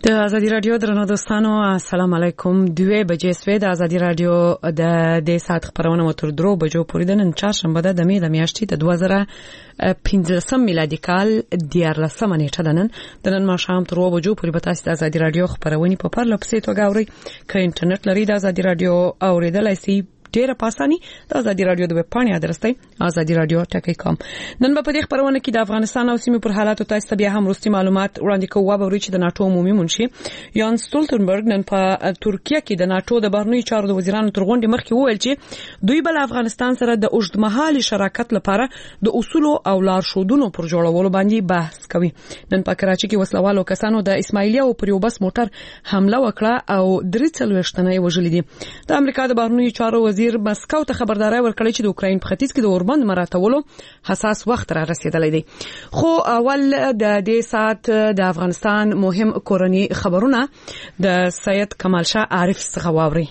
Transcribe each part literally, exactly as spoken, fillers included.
د ازادي رادیو درنو دوستانو السلام علیکم. دوه بجې سوي د ازادي رادیو د د سات خبرونه متر درو بجو پورې د نن چهارشنبه د مې د میاشتې د دوه زره پنځلسم میلادي کال دیارلسمه نیټه ده. نن د نن ماښام تر اوه بجو پورې به تاسو د ازادي رادیو خبرونه په پرله پسې توګه اورئ. که انټرنیټ لري د ازادي رادیو اوریدلای شئ ډیره پاسانی د ازادي رادیو د ویب پاڼې ادرس دی ازادي رادیو ټاک کام. نن په دې خبرونه کې د افغانستان او سیمې پر حالات تاسو ته بیا هم وروستي معلومات وړاندې کوو. به ورچې د ناتو عمومي منشي یان ستولتنبرګ نن په ترکیه کې د ناتو د بهرنیو چارو د وزیرانو تر غونډې مخکې وویل چې دوی بل افغانستان سره د اوږدمهالي شراکت لپاره د اصول او لارښودونو پر جوړولو باندې بحث کوي. نن په کراچي کې وسلوالو کسانو د اسماعیلیه او پر یو بس موټر حمله وکړه او درې څلوېښت تنه یې وژلي دي. د امریکا د بهرنیو چارو وزیر مسکو ته خبرداري ورکړې چې د اوکراین په ختیځ کې د اوربند مراتولو حساس وخت را رسیدلی دی. خو اول د دې سات د افغانستان مهم کورنی خبرونه د سید کمال شاه عارف څخه واوري.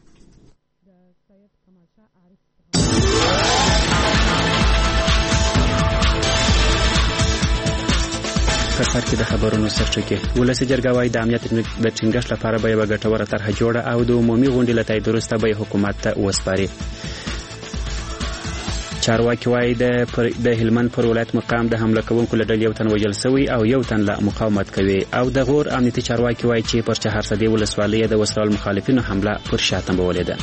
په سر کې د خبرونو سرچکه ولسی جرګه وايي د امنیت د ټینګښت لپاره به یو ګټوره طرحه جوړه او د عمومي غونډې لټای درسته به حکومت ته وسپاري. چارواکي وايي د د هلمند پر ولایت مقام د حمله کوونکو لړل یو تن وژل شوی او یو تن لا مقاومت کوي او د غور امنیتي چارواکي وايي چې پر چهارسدې ولسوالۍ د وسرال مخالفینو حمله پر شاتم ولیده.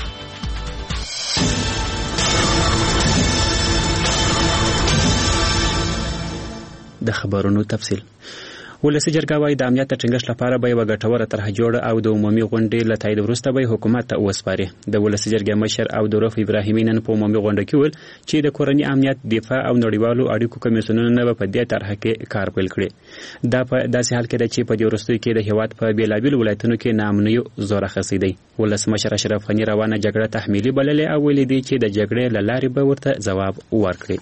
د خبرونو تفصیل ولسی جرګه وايي د امنیت ټینګښت لپاره به یو ګټوره طرحه جوړه او د عمومي غونډې لټای وروسته به حکومت ته وسپاري. د ولسی جرګې مشر او د روف ابراهیمي نن په عمومي غونډه کې ول چې د کورنی امنیت دفاع او نړیوالو اړیکو کمیسیونونو نه په دې طرحه کې کار پیل کړي. دا په داسې حال کې ده چې په دې وروستیو کې د هیواد په بیلابیل ولایتونو کې ناامنیو زور اخیستی دی. ولس مشر اشرف غنی روانه جګړه تحمیلي بللې او ویلي دی چې د جګړې له لارې به ورته ځواب ورکړي.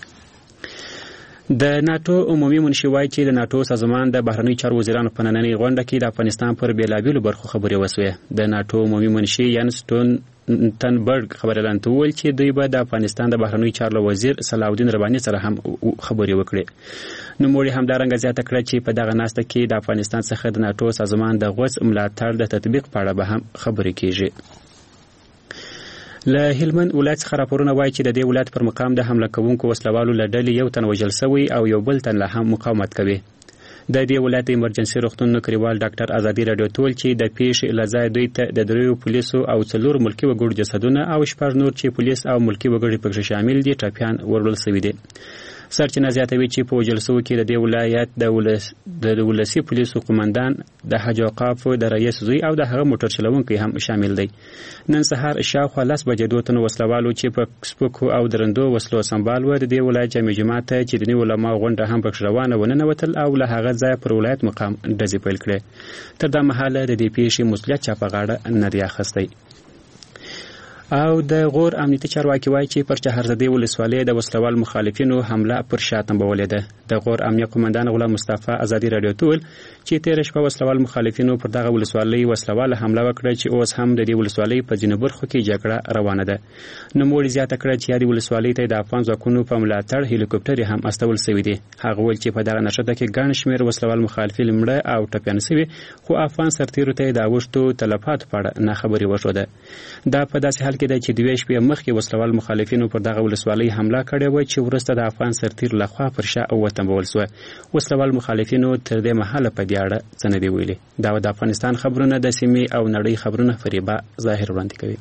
د ناتو عمومي منشي وايي چې د ناتو سازمان د بهرنیو چارو وزیرانو په نننۍ غونډه کې د افغانستان پر بیلابیلو برخو خبرې وسوې. د ناتو عمومي منشي یان ستولتنبرګ خبرلاند وویل چې دوی به د افغانستان د بهرنیو چارو وزیر صلاح الدین رباني سره هم خبرې وکړي. نو موري همدارنګه زیاته کړه چې په دغه ناسته کې د افغانستان څخه د ناتو سازمان د غوڅ ملاتړ د تطبیق په اړه به هم خبرې کیږي. له هلمند ولایت څخه راپورونه وایي چې د دې ولایت پر مقام د حمله کوونکو وسلوالو له ډلې یو تن وژل شوی او یو بل تن لا هم مقاومت کوي. د دې ولایت د ایمرجنسي روغتون نوکریوال ډاکټر ازادي رادیو تول چې د پیښې لځای دوی ته د دریو پولیسو او څلور ملکی وګړو جسدونه او شپږ نور چې پولیس او ملکی وګړي پکې شامل دي ټاپیان ورول شوی دي. سرچینه زیاتوي چې په وجلسو کې د دې ولایت د ولس د ولسی پولیسو قومندان د حج اوقاف د رئیس زوی او د هغه موټر چلونکي هم شامل دي. نن سهار شاوخوا لاس بجې دوه تنو وسلوالو چې په سپکو او درندو وسلو سمبال و د دې ولایت جامع جماعت چې د نیو علماء غونډه هم پکې روانه ونه وتل او له هغه ځای پر ولایت مقام ډزې پیل کړې. تر دا مهاله د دې پیښې مسؤلیت چا په غاړه نه دی اخیستی. او د غور امنیتي چارواکي وايي چې پر چهارسدې ولسوالۍ د وسلوال مخالفینو حمله پر شاتم ولیده. د غور امنیه قومندان غلام مصطفی ازادي رادیو تول چې تیر شپه وسلوال مخالفینو پر دغه ولسوالۍ وسلوال حمله وکړه چې اوس هم د دې ولسوالۍ په ځینو برخو کې جګړه روانه ده. نو موري زیاته کړه چې د ولسوالۍ ته د افغان ځواکونو په ملاتړ هلیکوپټر هم استول شوی دی. هغه ول چې په دغه نشته کې ګڼ شمېر وسلوال مخالفین مړه او ټپیان شوي خو افغان سرتیرو ته د اوښتو تلفات په اړه نه خبري وشوده. دا په داسې حال کې د چې دوی شپې مخکې وسلوال مخالفینو پر دغه ولسوالۍ حمله کړې و چې ورسته د افغان سرتیر لخوا پر شا او وتمبول شو. وسلوال مخالفینو تر دې مهاله په دې اړه څه نه دی ویلي. دا د افغانستان خبرونه د سیمې او نړۍ خبرونه فریبا ظاهر وړاندې کوي.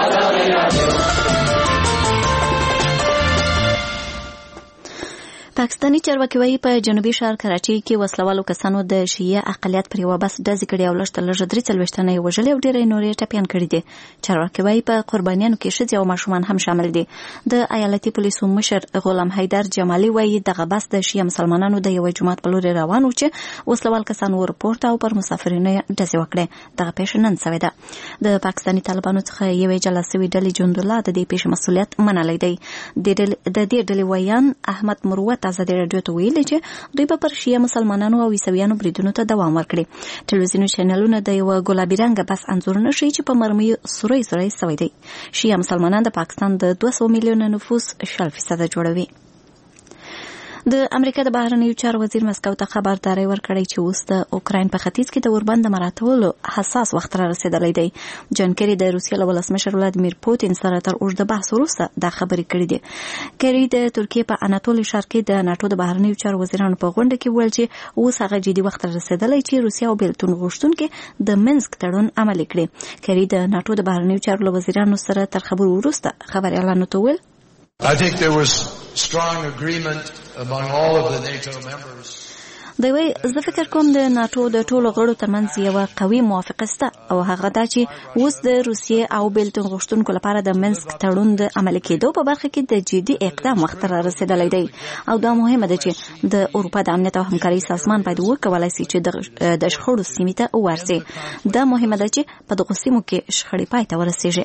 پاکستانی چارواکي وايي په جنوبي ښار کراچي کې وسلوالو کسانو د شیعه اقلیت پر یوه بس ډزې کړې او لږ تر لږه درې څلوېښت تنه یې وژلي او ډېری نور یې ټپیان کړي دي. چارواکي وايي په قربانیانو کې ښځې او ماشومان هم شامل دي. د ایالتي پولیسو مشر غلام حیدر جمالي وايي دغه بس د شیعه مسلمانانو د یوه جومات په لورې روان و چې وسلوال کسان ورپورته او پر مسافرینو یې ډزې وکړې. دغه پیښه نن سوې ده. د پاکستاني طالبانو څخه یوې جلا سوي ډلې جندالله د دې پیښې مسؤلیت منلی دی. د دې ډلې ویان احمد مروت ازادي رادیو ته ویلي چې دوی به پر شیعه مسلمانانو او عیسویانو بریدونو ته دوام ورکړي. ټلویزیوني چینلونه د یوه ګلابي رنګه بس انځورونه ښیي چې په مرمیو سوری سوری سوی دی. شیعه مسلمانان د پاکستان د دوه سوه میلیونه نفوس شل فیصده جوړوي. د امریکا د بهرنیو چارو وزیر مسکو ته خبرداري ورکړې چې اوس د اوکراین په ختیځ کې د اوربند مراتبو حساس وخت را رسیدلی دی. جان کری د روسیې له ولسمشر ولادیمیر پوتین سره تر اوږده بحث وروسته دا خبرې کړې دي. کری د ترکیې په اناتولي ښار کې د ناټو د بهرنیو چارو وزیرانو په غونډه کې وویل چې اوس هغه جدي وخت را رسیدلی چې روسیه او بیلتون غوښتونکي د منسک تړون عملي کړي. کری د ناټو د بهرنیو چارو له وزیرانو سره تر خبرو وروسته خبريالانو ته وویل I think there was strong agreement among all of the NATO members. دوی زه فکر کوم د ناتو د ټولو غړو ترمنځ یو قوي موافقه شته او هغه دا چې اوس د روسیې او بیلتون غوښتونکو لپاره د منسک تړون د عملي کېدو په برخه کې د جدي اقدام وخت را رسیدلی دی او دا مهمه ده چې د اروپا د امنیت او همکارۍ سازمان باید وکولای شي چې د شخړو سیمې ته ورسي. دا مهمه ده چې په دغو سیمو کې شخړې پای ته ورسیږي.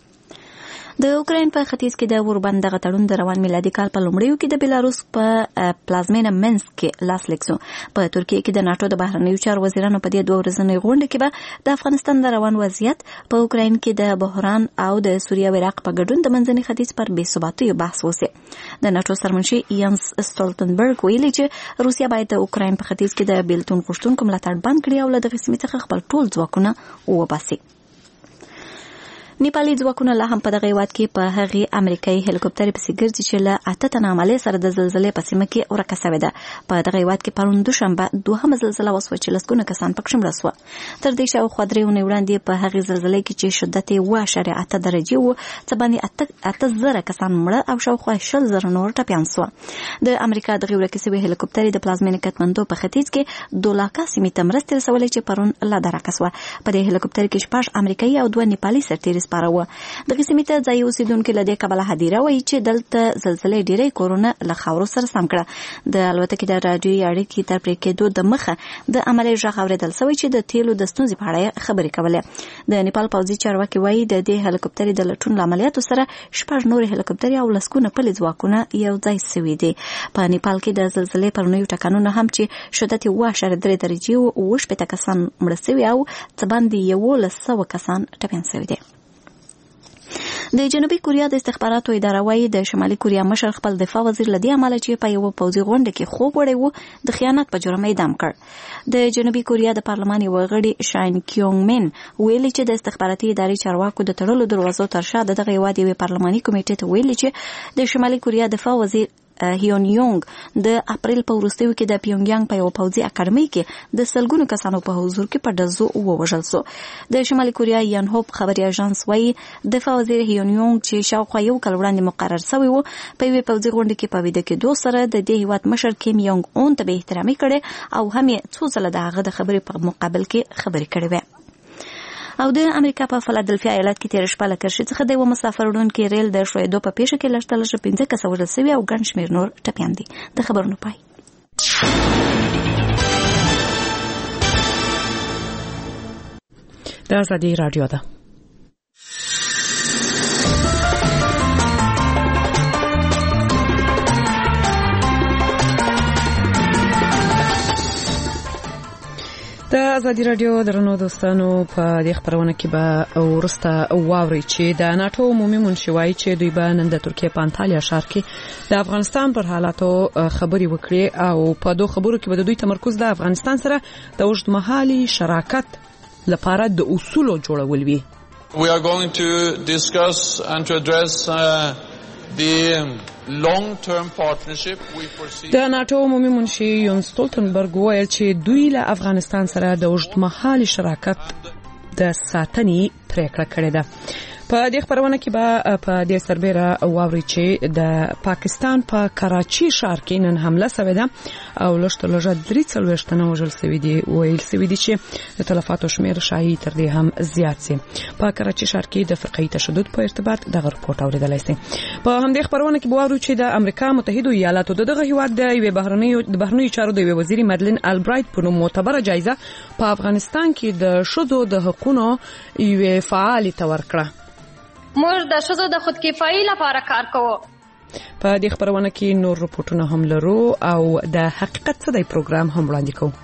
د اوکراین په ختیځ کې د اوربند دغه تړون د روان میلادي کال په لومړیو کې د بیلاروس په پلازمینه منسک کې لاسلیک شو. په ترکیې کې د ناټو د بهرنیو چارو وزیرانو په دې دوه ورځنۍ غونډه کې به د افغانستان د روان وضعیت، په اوکراین کې د بحران او د سوریه او عراق په ګډون د منځني ختیځ پر بې ثباتۍ بحث وشي. د ناټو سرمنشي یانس سټولټنبرګ ویلي چې روسیه باید د اوکراین په ختیځ کې د بیلتون غوښتونکو ملاتړ بند کړي او له دغه سیمې څخه خپل ټول ځواکونه وباسي. نیپالي ځواکونه لا هم په دغه هیواد کې په هغې امریکایي هلیکوپټرې پسې ګرځي چې له اته تنه عملې سره د زلزلې په سیمه کې ورکه شوې ده. په دغه هیواد کې پرون دوشنبه دوهمه زلزله وسوه چې لسګونه کسان پکې مړه سوه. تر دې شاوخوا درې اونۍ وړاندې په هغې زلزلې کې چې شدت یې اوه اعشاریه اته درجې و څه باندې اته زره کسان مړه او شاوخوا شل زره نور ټپیان سوه. د امریکا دغې ورکې شوې هلیکوپټرې د پلازمینې کټمنډو په ختیځ کې دولاکا سیمې ته مرستې رسولې چې پرون لا درکه سوه. په دې هلیکوپټر کې شپږ امریکایي او دوه نیپالي سرتیري سپاره وو. دغه سیمې ته ځایي اوسېدونکي له دې کبله هدیره وایي چې دلته زلزلې ډېری کورونه له خاورو سره سم کړه. د الوتکې د راډیویي اړیکې تر پرې کېدو د مخه د عملې غږ اورېدل شوی چې د تیلو د ستونزې په اړه خبرې کولې. د نیپال پوځي چارواکي وایي د دې هلیکوپټرې د لټون له عملیاتو سره شپږ نورې هلیکوپټرې او لسګونه پلي ځواکونه یو ځای شوي دي. په نیپال کې د زلزلې پرونیو ټکانونه هم چې شدت یې اوه اعشاریه درې درجې و اوه شپېته کسان مړه شوي او څه باندې یولس سوه کسان ټپیان شوي دي. د جنوبي کوریا د استخباراتو اداره وايي د شمالي کوریا مشر خپل دفاع وزیر لدی عمله چې په یو پوځي غونډه کې خوب وړی و د خیانت په جرم اعدام کړ. د جنوبي کوریا د پارلمان یو غړي شاین کیونګ من ویلي چې د استخباراتي ادارې چارواکو د تړلو دروازو تر شا د دغه هیواد یوې پارلماني کمیټې ته ویلي چې د شمالي کوریا دفاع وزیر هیون یونګ د اپریل په وروستیو کې د پیونګیانګ په یو پوځي اکاډمۍ کې د سلګونو کسانو په حضور کې په ډزو ووژل شو. د شمالي کوریا یان هوپ خبري اژانس وایي دفاع وزیر هیون یونګ چې شاوخوا یو کال وړاندې مقرر شوی و په یوې پوځي غونډه کې په ویده کېدو سره د دې هیواد مشر کیم یونګ اون ته به احترامي کړې او هم یې څو ځله د هغه د خبرې په مقابل کې خبرې کړې وې. او د امریکا په فلادلفیا ایالت کې تیر شپه له کرښې څخه د یو مسافر وړونکي ریل د ښویېدو په پیښه کې لږ تر لږه پنځه کسه وژل شوي او ګڼ شمېر نور ټپیان دي. د خبرونو پای. د ازادي راډیو ده. د ازادي راډیو درنو دوستانو په دې خبرونه کې به ورسته واوري چې د ناټو عمومي منشي وایي چې دوی به نن د ترکیې په انطالیا ښار کې د افغانستان پر حالاتو خبري وکړي او په دوه خبرو کې به د دوی تمرکز د افغانستان سره د اوږدمهالي شراکت لپاره د اصولو جوړول وي. We are going to discuss and to address uh, the long-term partnership we foresee. د ناټو عمومي منشي یون سټولټنبرګ ویل چې دوی له افغانستان سره د اوږدمهالي شراکت د ساتنې پریکړه کړې ده. په دې خبرونه کې به په دې سربېره واوري چې د پاکستان په کراچي ښار کې نن حمله شوې ده او لږ تر لږه درې څلوېښت تنه وژل شوي دي. ویل شوي دي چې د تلفاتو شمېر ښایي تر دې هم زیات شي. په کراچي ښار کې د فرقه‌ایي تشدد په ارتباط دغه رپورټ اورېدلی شئ. په همدې خبرونه کې به واورو چې د امریکا متحده ایالاتو د دغه هیواد د یوې بهرنیو د بهرنیو چارو د یوې وزیرې مدلین البرایت په نوم معتبره جایزه په افغانستان کې د ښځو د حقوقو یوې فعالې ته ورکړه. موږ د ښځو د خودکفایي لپاره کار کوو. په دې خبرونه کې نور رپورټونه هم لرو او د حقیقت څه دی پروګرام هم وړاندې کوو.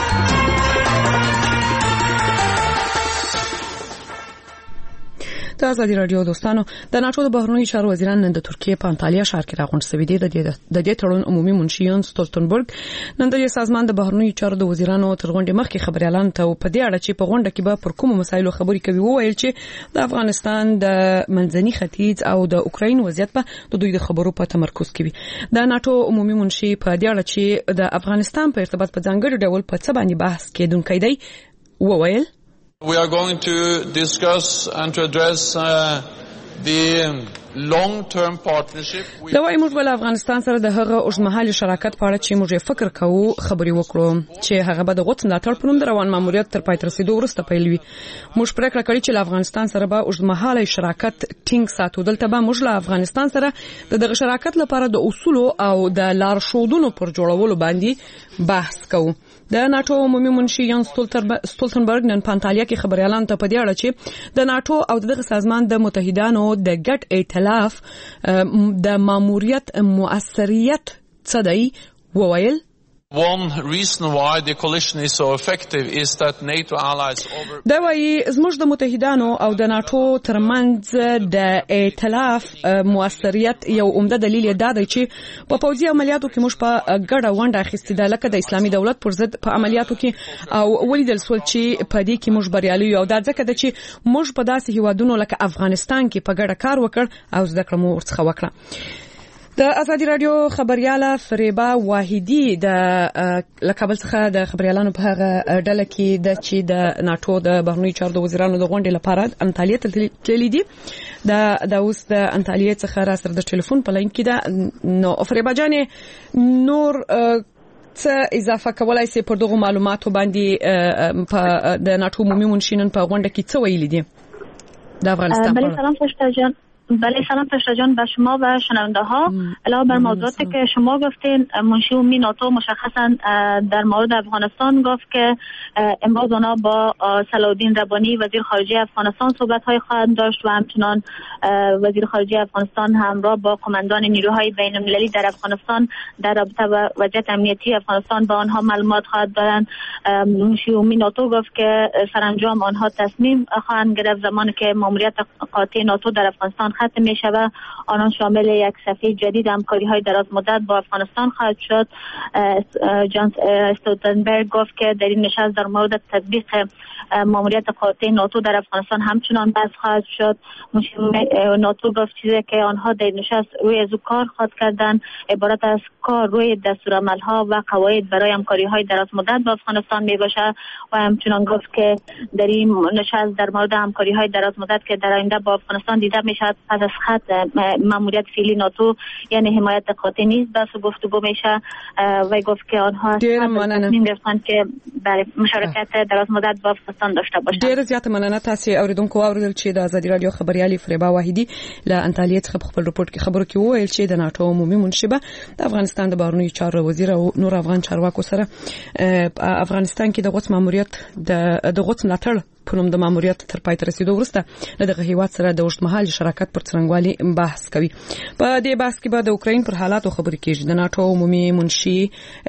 د ازادي رادیو دوستانو د ناتو د بهرنیو چارو وزیران نن د ترکیه په انطالیا ښار کې راغونډ شوي دي. د دې تړون عمومي منشي یانس ستولتنبرګ نن د سازمان د بهرنیو چارو د وزیرانو تر غونډې مخکې خبريالان ته په دې اړه چې په غونډه کې به پر کومو مسایلو خبرې کوي وویل چې د افغانستان د منځني ختیځ او د اوکراین وضعیت په د دوی د خبرو په تمرکز کوي. د ناتو عمومي منشي په دې اړه چې د افغانستان په ارتباط په ځانګړي ډول په څه باندې بحث کېدونکی دی وویل We are going to discuss and to address uh, the long-term partnership. دا وايي موږ ول افغانستان سره د هغه اوږدمهاله شراکت په اړه چې موږ فکر کوو خبرې وکړو چې هغه به د غوڅ ملاتړ په نوم د روان ماموریت تر پای تر رسیدو وروسته پیل وي. موږ پریکړه کړې چې له افغانستان سره به اوږدمهاله شراکت ټینګ ساتو. دلته به موږ له افغانستان سره د دغه شراکت لپاره د اصول او د لارښودونو پر جوړولو باندې بحث کوو. د ناتو عمومي منشي یانس ستولتنبرګ نن په انطالیا کې خبريالان ته په دې اړه چې د ناتو او دغه سازمان د متحدانو د ګډ ائتلاف د ماموریت مؤثریت څه دی وویل. One reason why the coalition is so effective is that NATO allies over دا وايي زموږ د متحدانو او د ناتو ترمنځ د ائتلاف مؤثریت یو عمده دلیل دا دی چې په پوځي عملیاتو کې موږ په ګډه ونډه اخیستې ده لکه د اسلامي دولت پر ضد په عملیاتو کې او ولیدل سول چې په دې کې موږ بریالي یو. دا ځکه د چې موږ په داسې هیوادونو لکه افغانستان کې په ګډه کار وکړ او زده کړه مو ورڅخه وکړه. د ازادي رادیو خبرياله فریبا واحدی د لکابل څخه د خبريالانو په هغه ډله کې د چې د ناتو د بهرنیو چارو د وزیرانو د غونډې لپاره انطالیا ته تللي دي. د د اوس د انطالیا څخه را سره د ټلیفون په لاین کې ده. نو فریبا جانې نور څه اضافه کولای شي پر دغه معلوماتو باندې په د ناتو عمومي منشي نن په غونډه کې څه ویلي دي د افغانستان؟ بله سلام فرشته جان. بله سلام فرشته جان به شما و شنونده ها. علاوه بر موضوعاتی که شما گفتین منشی عمومی ناتو مشخصا در مورد افغانستان گفت که امروز آنها با صلاحالدین ربانی وزیر خارجه افغانستان صحبت های خواهند داشت و همچنان وزیر خارجه افغانستان همراه با قماندان نیروهای بین المللی در افغانستان در رابطه با وضعیت امنیتی افغانستان با آنها معلومات خواهد دادند. منشی عمومی ناتو گفت که سرانجام آنها تصمیم خواهند گرفت زمانی که ماموریت قاطع ناتو در افغانستان ختم می شود. آنان شامل یک صفحه جدید همکاری های دراز مدت با افغانستان خواهد شد. جان استولتنبرگ گفت که در این نشست در مورد تطبیق ماموریت قاطع ناتو در افغانستان همچنان بحث خواهد شد. ناتو گفت چیزی که آنها در نشست روی از کار خواهد کردن عبارت از کار روی دستورالعمل‌ها و قواعد برای همکاری های دراز مدت با افغانستان می باشد و همچنان گفت که در این نشست در مورد همکاری های دراز مدت که در آینده با افغانستان دیده می شود پس از خط ماموریت فعلی ناتو یعنی حمایت قاطع نیست بس گفتگو میشه و گفت که آنها تصمیم گرفتن که برای مشارکت دراز مدت با افغانستان داشته باشند. ډیر زیات مننه. تاسو اوریدونکو اوریدل چې د ازادي رادیو خبريالي فریبا واحدی له انطالیا څخه په خپل رپورت کې خبرو کې وویل چې د ناتو عمومي منشبه د افغانستان د بهرنیو چارو وزیر او نور افغان چارواکو سره افغانستان کې د غوڅ ماموریت د غوڅ ملاتړ په نوم د ماموریت تر پای ته رسیدو وروسته دغه هیواد سره د اوږدمهاله شراکت پر څرنګوالي بحث کوي. په دې بحث کې به د اوکراین پر حالاتو خبرې کیږي. د ناتو عمومي منشي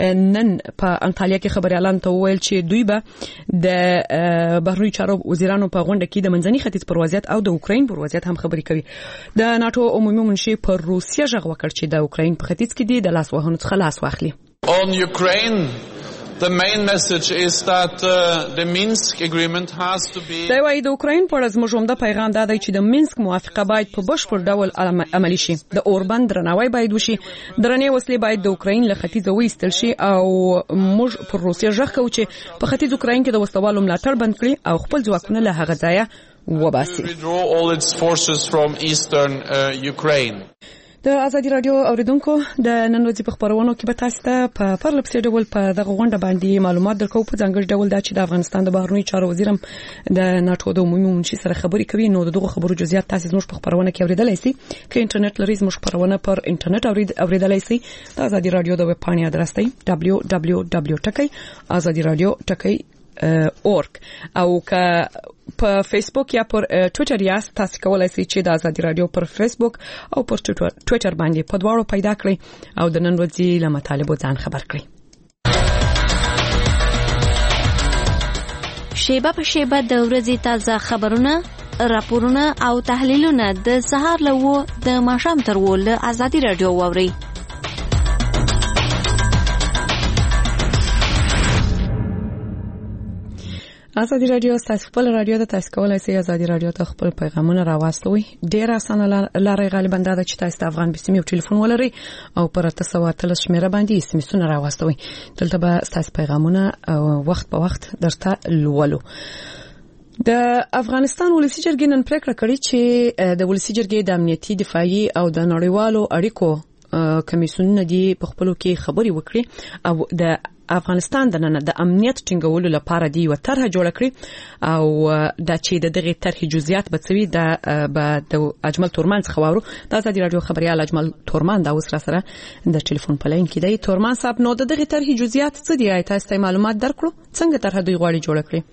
نن په انطالیا کې خبريالان ته وویل چې دوی به د بهرنیو چارو وزیرانو په غونډه کې د منځني ختیځ پر وضعیت او د اوکراین پر وضعیت هم خبرې کوي. د ناتو عمومي منشي پر روسیه ژغ وکړ چې د اوکراین په ختیځ کې دی د لاس وهنو څخه لاس واخلي. On Ukraine The main message is that uh, the Minsk agreement has to be دا وايي د اوکراین په اړه زموږ عمده پیغام دا دی چې د مینسک موافقه باید په بشپړ ډول عملي شي. د اوربان درناوی باید وشي. درنې وسلې باید د اوکراین له ختیځه وایستل شي او موږ پر روسیه ژغ کوو چې په ختیځ اوکراین کې د وسلوالو ملاتړ بند کړي او خپل ځواکونه له هغه ځایه وباسي. withdraw all its forces from eastern uh, Ukraine. د ازادي رادیو اوریدونکو د نن ورځې په خبرونو کې به تاسو ته په پرله پسې ډول په دغه غونډه باندې معلومات درکو. په ځانګړي ډول دا چې د افغانستان د بهرنیو چارو وزیرم د ناتو د عمومي منشي سره خبرې کوي. نو دغه خبرو جزئیات تاسو زموږ په خبرونه کې اوریدلای شئ. که انټرنیټ لرئ زموږ خبرونه پر انټرنیټ اوریدلای شئ. د ازادي رادیو د ویب پاڼې ادرس دی دبلیو دبلیو دبلیو ټکی ازادي رادیو ټکی اورګ او که په فیسبوک یا پر ټوئیټر یا تاسو کولای شئ چې د ازادي رادیو پر فیسبوک او پر ټوئیټر باندې په دواړو پیدا کړئ او د نن ورځې له مطالبو ځان خبر کړئ. شیبه په شیبه د ورځې تازه خبرونه راپورونه او تحلیلونه د سهار له و د ماښام تر و له ازادي راډیو واورئ. ازادي راډیو تاسو خپل راډیو د تاسو کولای شئ ازادي راډیو ته خپل پیغامونه راوستوي. ډیر اسانه لارې غالبا دا چې تاسو د افغان بسم یو ټلیفون ولرئ او پر تاسو ورتل شمیره باندې اسمسونه راوستوي. دلته به تاسو پیغامونه وخت په وخت درته لولو. د افغانستان ولسی جرګې نن پریکړه کړې چې د ولسی جرګې د امنیتي دفاعي او د نړیوالو اړیکو کمیسیونونه دی په خپلو کې خبري وکړي او د افغانستان د نن د امنیت ټینګولو لپاره دی یو طرح جوړ کړی او د چې د دغه طرح جزئیات به څوي د د اجمل تورمان څخه وورو. د ازادي راډیو خبريال اجمل تورمان دا اوس را سره د ټلیفون په لاین کې دی. تورمان صاحب، نو د دغه طرح جزئیات څه دی؟ تاسو ته معلومات درکړو څنګه طرح دوی غواړي جوړ کړی؟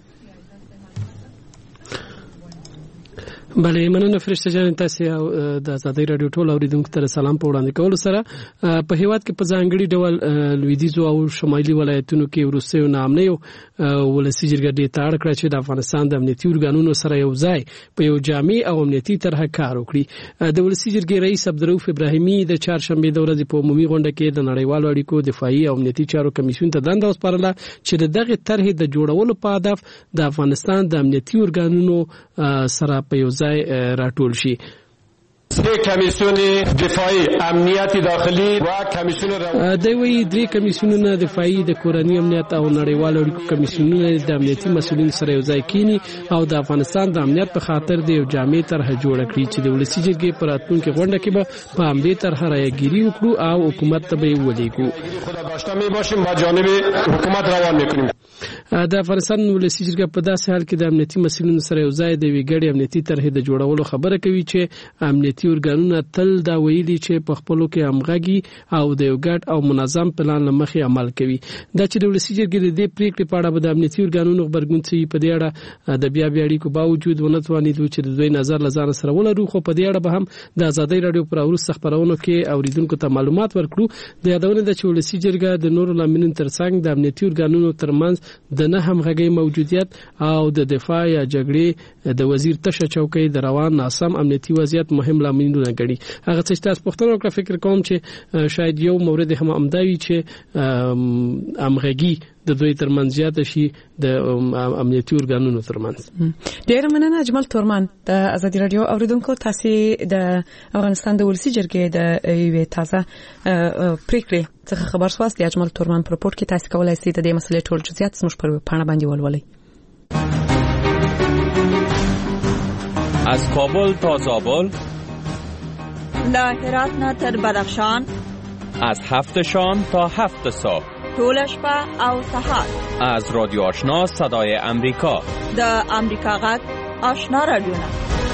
بله، مننه فرشته جان. تاسو د ازادي راډیو ټول اوریدونکو ته سلام په وړاندې کولو سره په هیواد کې په ځانګړي ډول لویدیځو او شمالي ولایتونو کې وروستیو نامنیو ولسی جرګه دې تاړ کړ چې د افغانستان د امنیتي ارګانونو سره یو ځای په یو جامع او امنیتي طرح کار وکړي. د ولسی جرګې رئیس عبدالرؤف ابراهیمي د چهارشنبه د ورځې په عمومي غونډه کې د نړیوالو اړیکو دفاعي او امنیتي چارو کمیسیون ته دنده وسپارله چې دغه طرح د جوړولو په هدف د افغانستان د امنیتي ارګانونو سره په یو ځای راټول شي. سه کمیسیون دفاعي امنیت داخلي و کمیسیون د وی درې کمیسیونونه دفاعي د کورنۍ امنیت او نړیوالو اړیکو کمیسیونونه د امنیتي مسؤلین سره یو ځای کینی او د افغانستان د امنیت په خاطر د یو جامع طرح جوړ کړي چې د ولسی جرګې پر راتلونکي غونډه کې به په همدې طرح رايګيري وکړو او حکومت ته به ولېږو. خدا داشته می باشیم با جانب حکومت روان میکنیم. د افغانستان ولسی جرګه په داسې حال کې د امنیتي مسؤلینو سره یو ځای د ویګړي امنیتي طرح د جوړولو خبره کوي چې امنیتي ارګانونه تل دا ویلي چې په خپلو کې همغږي او د یو ګډ او منظم پلان لمخې عمل کوي. دا چې د ولسی جرګې د دې پریکړې په اړه به د امنیتي ارګانونو خبرګون څه په دې اړه د بیا بیا اړیکو باوجود ونه توانیدو چې د دوی نظر لزان سره ولرو، خو په دې اړه به هم د ازادي راډیو پر وروسته خبرونو کې اوریدونکو ته معلومات ورکړو. د یادونه د چې ولسی جرګه د نورو لاملونو ترڅنګ د امنیتي ارګانونو ترمنځ د نه همغږي موجودیت او د دفاع یا جګړې د وزیر تشه چوکۍ د روان ناسم امنیتي وضعیت مهم لاملونه ګڼي. هغه څه چې تاسو پوښتنه وکړه فکر کوم چې شاید یو مورد هم امداوي چې همغږي د دوی ترمنځ زیات شي د امنیتي ارګانونو ترمنځ. ډیر مننه اجمل تورمان. د ازادي راډیو اوریدونکو تاسو د افغانستان د ولسی جرګې د یوې تازه پریکړې څخه خبر شواست. اجمل تورمان پر رپورت کې تاسو کولای شئ د دې مسلې ټول جزئیات زموږ پر پاڼه باندې ولولئ. از کابل تا زابل، له هرات نه تر بدخشان، از هفت شام تا هفت صبح، طول شپه او سهار، از رادیو آشنا صدای امریکا، د امریکا غږ آشنا رادیو.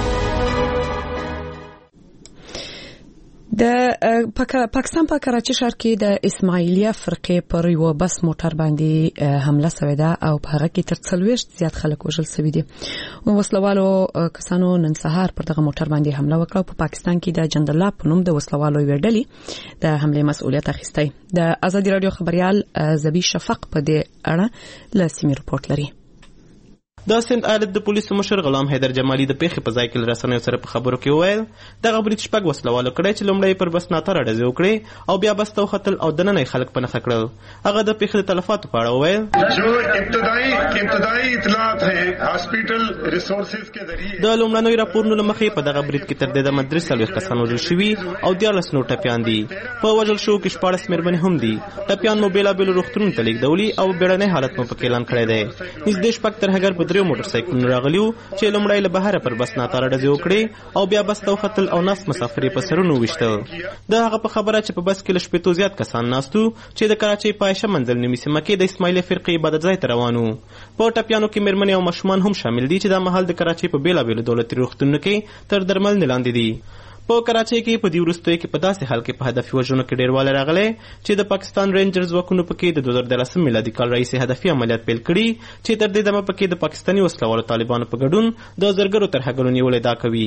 د پاکستان په کراچي ښار کې د اسماعیلیه فرقې پر یو بس موټر باندې حمله شوې ده او په هغه کې تر څلوېښت زیات خلک وژل شوي دي. وسلوالو کسانو نن سهار پر دغه موټر باندې حمله وکړه. په پاکستان کې د جندلا په نوم د وسلوالو یوې ډلې د حملې مسؤلیت اخیستی. د ازادي راډیو خبريال زبی شفق په دې اړه له سیمې رپورت لري. د سند ایالت د پولیسو مشر غلام حیدر جمالي د پیښې په ځای کې رسنیو سره په خبرو کې وویل دغه برید شپږ وسلوالو کړی چې لومړی پر بس ناتاره ډزې وکړې او بیا بس ته وختل او دننه خلک په نښه کړل. هغه د پیښې د تلفاتو په اړه وویل جو ابتدایي ابتدایي اطلاعات ہے هاسپټل ریسورسز کې ذریعہ د لومړنوي راپورونو مخې په دغه برید کې تر دې د مدرسې څلوېښت کسان وژل شوي او دیارلس نور ټپیان دي. په وژل شوو کې شپاړس مېرمنې هم دي. ټپیان مو بېلابېلو روغتونونو ته لېږدولي او بیړنی حالت مو پکې اعلان کړی دی. نږدې شپږ ترهګر په دریو موټر سایکلونو راغلیو چې لومړی له بهره پر بس ناتاره ډزې وکړې او بیا بس ته وختل او ناست مسافر یې په سرونو وویشتل. د هغه په خبره چې په بس کې له شپېتو زیات کسان ناست وو چې د کراچۍ په عایشه منزل نومي سیمه کې د اسماعیلیه فرقې عبادت ځای ته روان وو. په ټپیانو کې مېرمنې او ماشومان هم شامل دي چې دا مهال د کراچۍ په بېلابېلو دولتي روغتونونو کې تر درملنې لاندې دي. په کراچۍ کې په دې وروستیو کې په داسې حال کې په هدفي وژنو کې ډېروالی راغلی چې د پاکستان رینجر ځواکونو پکې د دوه زره دیارلسم میلادي کال راهیسې هدفي عملیات پیل کړي چې تر دې دمه پکې د پاکستاني وسلوالو طالبانو په ګډون د زرګرو ترهګرو نیولې ادعا کوي.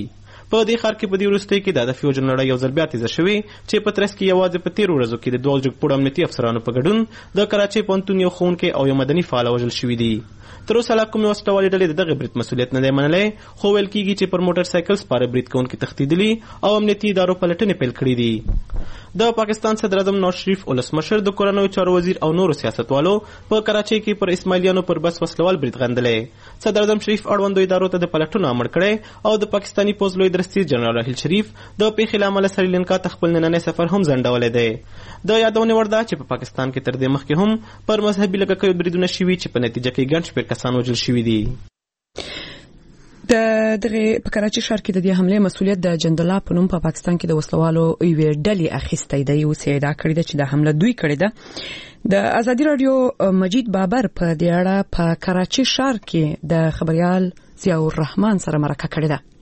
په دې ښار کې په دې وروستیو کې د هدفي وژنو لړۍ یو ځل بیا تیزه شوې چې په ترڅ کې یوازې په تېرو ورځو کې د دوه جګپوړو امنیتي افسرانو په ګډون د کراچۍ پوهنتون یو ښوونکی او یو مدني فعال وژل شوي دي. تر اوسه لا کومې وسله والې ډلې د دغه برید مسؤلیت نه دی منلی، خو ویل کېږي چې پر موټر سایکل سپاره برید کوونکي تښتېدلي او امنیتي ادارو پلټنې پیل کړي دي. د پاکستان صدر اعظم نواز شریف ولسمشر د کورنیو چارو وزیر او نورو سیاستوالو په کراچۍ کې پر اسماعیلیانو پر بس وسلوال برید غندلی. صدر اعظم شریف اړوندو ادارو ته د پلټنو امر کړی او د پاکستاني پوځ لوی درستیز جنرال راحیل شریف د پیښې له امله سریلانکا ته خپل نننی سفر هم ځنډولی دی. د یادونې وړ ده چې په پاکستان کې تر دې مخکې هم پر مذهبي لږکیو بریدونه شوي چې په نتیجه کې ګڼ شمېر کسان وژل شوي دي. د دغه په کراچۍ ښار کې د دې حملې مسؤلیت د جندلا په نوم په پاکستان کې د وسلوالو یوې ډلې اخیستی دی. اوس یې ادعا کړې ده چې د حمله دوی کړې ده. د ازادي راډیو مجید بابر په دې اړه په کراچۍ ښار کې د خبريال ضیاء الرحمن سره مرکه کړې ده.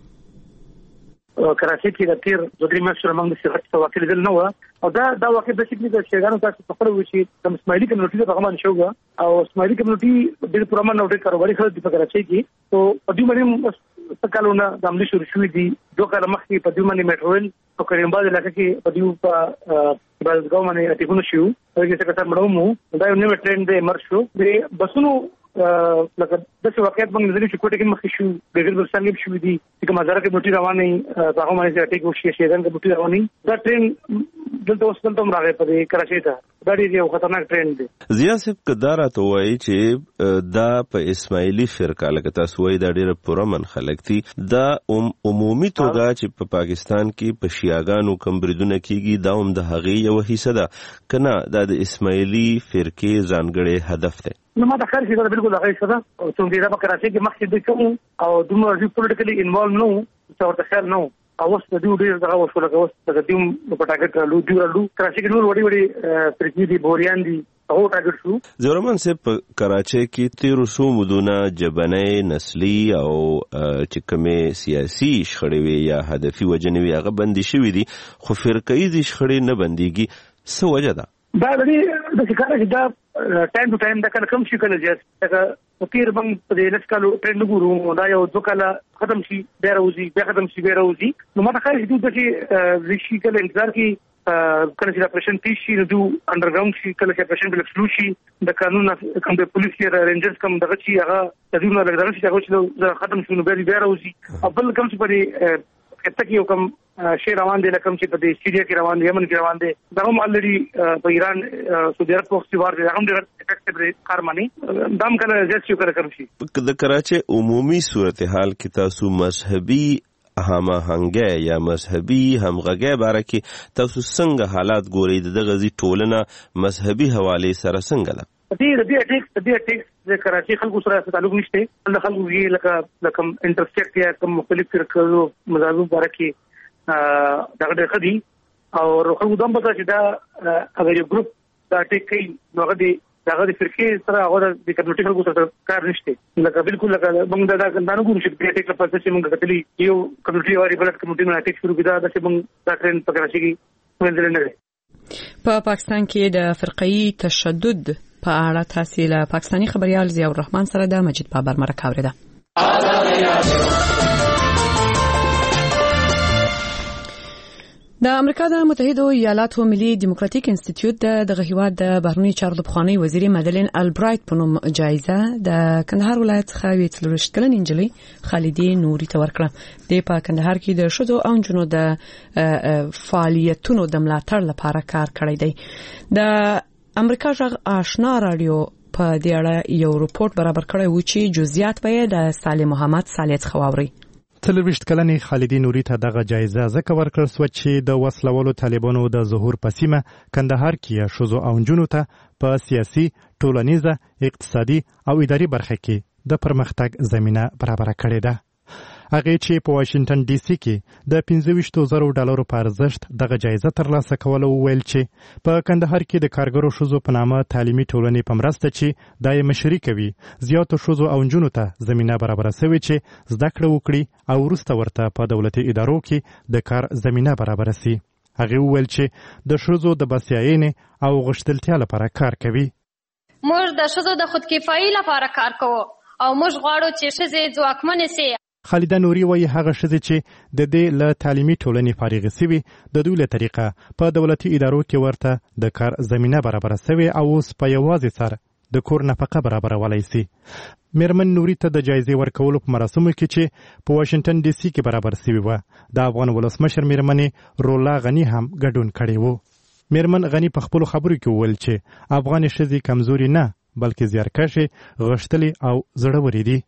کراچۍ کې د تیر دوه درې میاشتو موږ د سیاست په واقع لیدل نه و او دا دا واقع د شکل د شیګانو تاسو په خپل وشي د اسماعیلي کمیونټي په غمان شوګه او اسماعیلي کمیونټي د پرمن نو د کاروباري خلک په کراچۍ کې او په دې باندې تکالونه د عملي شروع شوې دي. دوه کال مخکې په دې باندې میټروین او کریمباز علاقې کې په دې په بازګاو باندې اټیکونه شو او چې څنګه تاسو مړو دا یو نوې ټرند دی مر شو د بسونو لکه دغه واقعیت باندې ځلې چې کوټه کې مخ شو د غیر برسنګ شو دي چې مزار کې بوټي رواني هغه باندې اټیک وشي شیګان کې بوټي رواني دا ټرین دلته اوس دلته راغی په کراچۍ ته دا ډېر یو خطرناک ټرند دی. ضیاء صاحب کدارا ته وایي چې دا په اسماعیلي فرقه لکه تاسو وایي دا ډېر پرمن خلک دي، دا عمومي توګه چې په پاکستان کې په شیعاګانو کوم بریدونه کیږي دا هم د هغې یو حصه ده کنه دا د اسماعیلي فرقې ځانګړی هدف دی؟ نو ما د خیر شي دا بالکل هغه څه ده او څنګه دا په کراچۍ کې مخکې د کوم او دومره پولیټیکلی انوالو نو څه ورته خیر نو او اوس د دې ډېر دغه وشو لکه اوس د دې په ټاګټ لو دی ورلو کراچۍ کې نور وړي وړي فرقې دي بوریان دي او ټاګټ شو. زورمن صاحب په کراچۍ کې تیرو سو مدونه جبنې نسلی او چې کومې سیاسي شخړې وي یا هدفي وجنې وي هغه بندي شوي دي خو فرقې دي شخړې نه بنديږي. څه وجه ده؟ دا د دې د ښکارا چې دا ټایم ټو ټایم دا کله کم شي کله زیات دا په تیر باندې په دې لسکالو ټرند ګورو دا یو دوه کله ختم شي بیا راوځي بیا ختم شي بیا راوځي. نو ما ته خیر چې چې ریشي کله انتظار کې کله چې اپریشن پیش شي نو انډرګراوند شي کله چې اپریشن بل فلو شي د قانون کوم د پولیس یا رینجرز کوم دغه شي هغه د دې نه لګدل شي هغه چې ختم شي نو بیا راوځي او بل کوم چې په کته کې یو کوم شی روان دي لکه چې په دې سیرییا کې روان دي یمن کې روان دي دا هم الریډي په ایران سعودي عرب په اختیار دي هم ډېر افیکټیو کار مانی دام کله زیات شو کړی کوم شي. د کراچۍ عمومي صورتحال کې تاسو مذهبي هماهنګي یا مذهبي همغږي باره کې تاسو څنګه حالات ګورئ؟ دغه ځي ټولنه مذهبي حواله سره څنګه ده؟ دې دې اټیک دې اټیک د کراچۍ خلکو سره تعلق نشته. د خلکو یې لکه لکه انټرسیکټ یا کوم مختلف فرقو مذاهب باره کې دا ډېر خدي او خلکو دم پتا چې دا اگر یو ګروپ دا اټیک کوي نو هغه دې هغه د فرقې سره هغه د کمیونټي خلکو سره کار نشته. لکه بالکل لکه موږ دا دا نه ګورو چې دې اټیک لپاره چې موږ کتلی یو کمیونټي واري بل کمیونټي نه اټیک شروع کړه دا چې موږ دا ټرند په کراچۍ کې وینځل نه دی. په پاکستان کې د فرقي تشدد په اړه تاسو له پاکستاني خبريال ضیاء الرحمن سره د مجید بابر مرکه اوریده. د امریکا د متحده ایالاتو ملي دیموکراتیک انسټیټیوټ د دغه هیواد د بهرنی چارو پخوانی وزیر مدلین البرایت په نوم جایزه د کندهار ولایت څخه یو څلورشت کلن انجلۍ خالدی نوري ته ورکړه. د په کندهار کې د شذو او جنو د فعالیتونو د ملاتړ لپاره کار کړی دی. د امریکا ژغ آشنا رادیو په دې اړه یو رپورت برابر کړی و چې جزئیات به د صالح محمد صالح خواوري. څلوېښت کلنې خالدی نوري ته دغه جایزه ځکه ورکړل شوه چې د وسلوالو طالبانو د ظهور په سیمه کندهار کې ښځو او نجونو ته په سیاسي، ټولنیزه، اقتصادي او اداري برخه کې د پرمختګ زمینه برابره کړې ده. هغه چې په واشنگټن ډي سي کې د پنځه ویشت زره ډالرو په ارزښت دغه جایزه ترلاسه کوله وویل چې په کندهار کې د کارګرو ښځو په نامه تعلیمي ټولنې په مرسته چې دا یې مشري کوي زیاتو ښځو او نجونو ته زمینه برابره سوې چې زده کړه وکړي او وروسته ورته په دولتي ادارو کې د کار زمینه برابره سي. هغه وویل چې د ښځو د بسیاینې او غښتلتیا لپاره کار کوي. موږ د ښځو د خودکفایي لپاره کار کوو او موږ غواړو چې ښځې ځواکمنې سي. خالده نوري وایي هغه ښځې چې د دې له تعلیمي ټولنې فارغې سوي د دوی له طریقه په دولتي ادارو کې ورته د کار زمینه برابره سوې او اوس په یوازې سر د کور نفقه برابرولی سي. میرمن نوري ته د جایزې ورکولو په مراسمو کې چې په واشنګټن ډي سي کې برابر سوي وه د افغان ولسمشر میرمنې رولا غني هم ګډون کړی و. میرمن غني په خپلو خبرو کې وویل چې افغانې ښځې کمزوري نه بلکې زیارکښې، غښتلې او زړورې دي.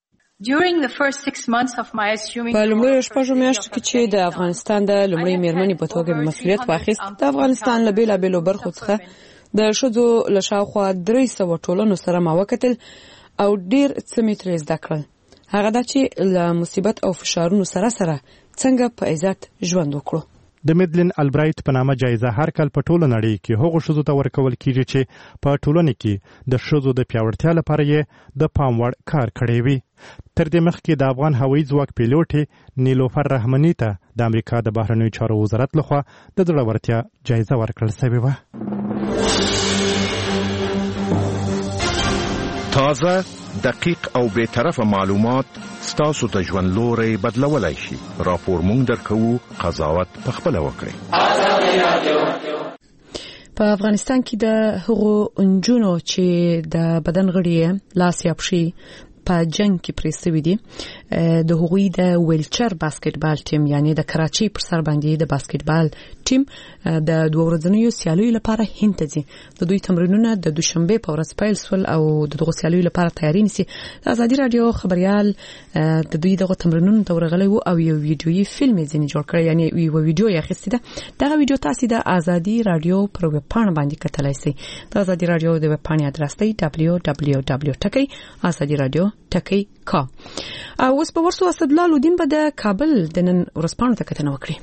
په لومړیو شپږو میاشتو کې چې د افغانستان د لومړۍ میرمنې په توګه مسؤلیت واخیست، د افغانستان له بېلابېلو برخو څخه د ښځو له شاوخوا درې سوه ټولنو سره ما وکتل او ډېر څه مې ترې زده کړل. هغه دا چې له مصیبت او فشارونو سره سره څنګه په عزت ژوند وکړو. د میدلین البرایت په نامه جایزه هر کال په ټوله نړۍ کې هغو ښځو ته ورکول کیږي چې په ټولنه کې د ښځو د پیاوړتیا لپاره یې د پام وړ کار کړی وي. تر دې مخکې د افغان هوایي ځواک پیلوټې نیلوفر رحماني ته د امریکا د بهرنیو چارو وزارت لخوا د زړورتیا جایزه ورکړل شوې وه. تازه، دقیق او بی‌طرفه معلومات ستاسو ته ژوند لوری بدلولی شي. راپور مونږ درکوو، قضاوت پخپله وکړئ. په افغانستان کې د هغو نجونو چې د بدن غړي لاس یا پښې په جنگ کې پرې سوي دي، د هغوی د ویلچر باسکټبال ټیم یعنی د کراچۍ پر سر باندې د باسکټبال ټیم د دوه ورځنیو سیالیو لپاره هند ته ځي. د دوی تمرینونه د دوشنبه په ورځ پیل شول او د دغه سیالیو لپاره تیاری نیسي. د ازادي رادیو خبريال د دوی دغه تمرینونو ته ورغلی وو او یو ویډیويي فلم یې ځینې جوړ کړی، یعنی یو ویډیو یې اخیستې ده. دغه ویډیو تاسو د ازادي رادیو پر ویب پاڼه باندې کتلای شئ. د ازادي رادیو د ویب پاڼې ادرس دی دبلیو دبلیو دبلیو ټکی ازادي رادیو ټکی کا. او اوس په ورسو اسدلال الدین به د کابل د نن ورځپاڼو ته کتنه وکړي.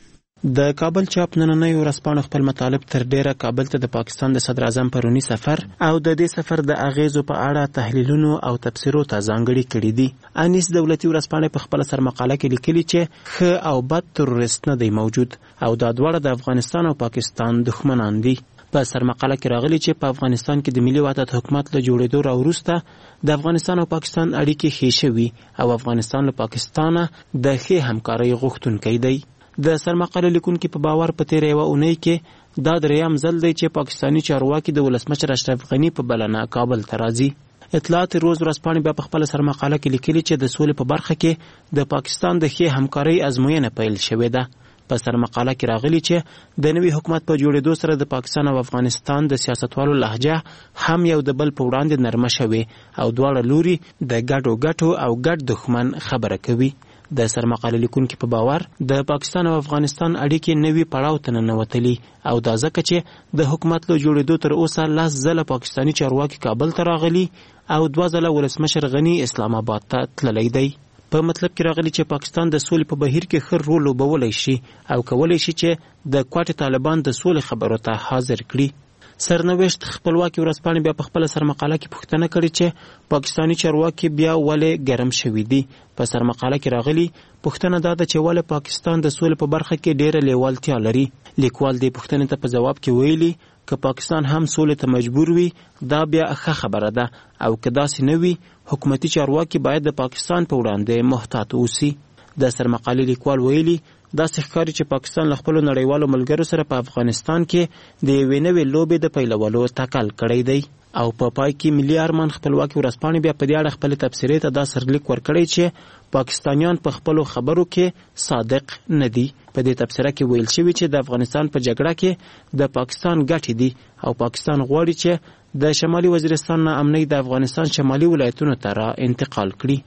د کابل چاپ نننۍ ورځپاڼو خپل مطالب تر ډیره کابل ته د پاکستان د صدر اعظم پرونی سفر او د دې سفر د اغیزو په اړه تحلیلونو او تفسیرو ته ځانګړي کړي دي. انیس دولتي ورځپاڼه په خپل سرمقاله کې لیکلي چې ښه او بد تروریست نه دی موجود او دا دواړه د افغانستان او پاکستان دښمنان دي. په سرمقاله کې راغلي چې په افغانستان کې د ملي وحدت حکومت له جوړېدو راوروسته د افغانستان او پاکستان اړیکې ښې شوي او افغانستان له پاکستانه د ښې همکارۍ غوښتونکی دی. د سرمقاله لیکونکي په باور په تیره یوه اونۍ کې دا درېیم ځل دی چې پاکستاني چارواکي د ولسمشر اشرف غني په بلنه کابل ته راځي. اطلاعات روز ورځپاڼې بیا په خپل سرمقاله کې لیکلي چې د سولې په برخه کې د پاکستان د ښې همکارۍ ازموینه پیل شوې ده. په سرمقاله کې راغلي چې د نوي حکومت په جوړېدو سره د پاکستان او افغانستان د سیاستوالو لهجه هم یو د بل په وړاندې نرمه شوې او دواړه لوري د ګډو ګټو او ګډ دښمن خبره کوي. د سرمقاله لیکونکي په باور د پاکستان او افغانستان اړیکې نوي پړاو ته ننوتلي او دا ځکه چې د حکومت له جوړېدو تر اوسه لس ځله پاکستاني چارواکي کابل ته راغلي او دوه ځله ولسمشر غني اسلام آباد ته تللی دی. په مطلب کې راغلي چې پاکستان د سولې په بهیر کې ښه رول لوبولی شي او کولی شي چې د کوټې طالبان د سولې خبرو ته حاضر کړي. سرنوشت خپلواکي ورځپاڼې بیا په خپله سرمقاله کې پوښتنه کړې چې پاکستاني چارواکي بیا ولې ګرم شوي دي. په سرمقاله کې راغلي پوښتنه دا ده چې ولې پاکستان د سولې په برخه کې ډیره لیوالتیا لري. لیکوال دې پوښتنې ته په جواب کې ویلي که پاکستان هم سولې ته مجبور وي دا بیا ښه خبره ده او که داسې نه وي حکومتي چارواکي باید د پاکستان په وړاندې محتاط اوسي. د سرمقالې لیکوال ویلي داسې ښکاري چې پاکستان له خپلو نړیوالو ملګرو سره په افغانستان کې د یوې نوې لوبې د پیلولو تکل کړی دی او په پای کې ملي ارمان خپلواکي ورځپاڼې بیا په دې اړه خپلې تبصرې ته دا سرلیک ورکړی چې پاکستانیان په خپلو خبرو کې صادق نه دي. په دې تبصره کې ویل شوي چې د افغانستان په جګړه کې د پاکستان ګټې دي او پاکستان غواړي چې د شمالي وزیرستان نه امنۍ د افغانستان شمالي ولایتونو ته را انتقال کړي.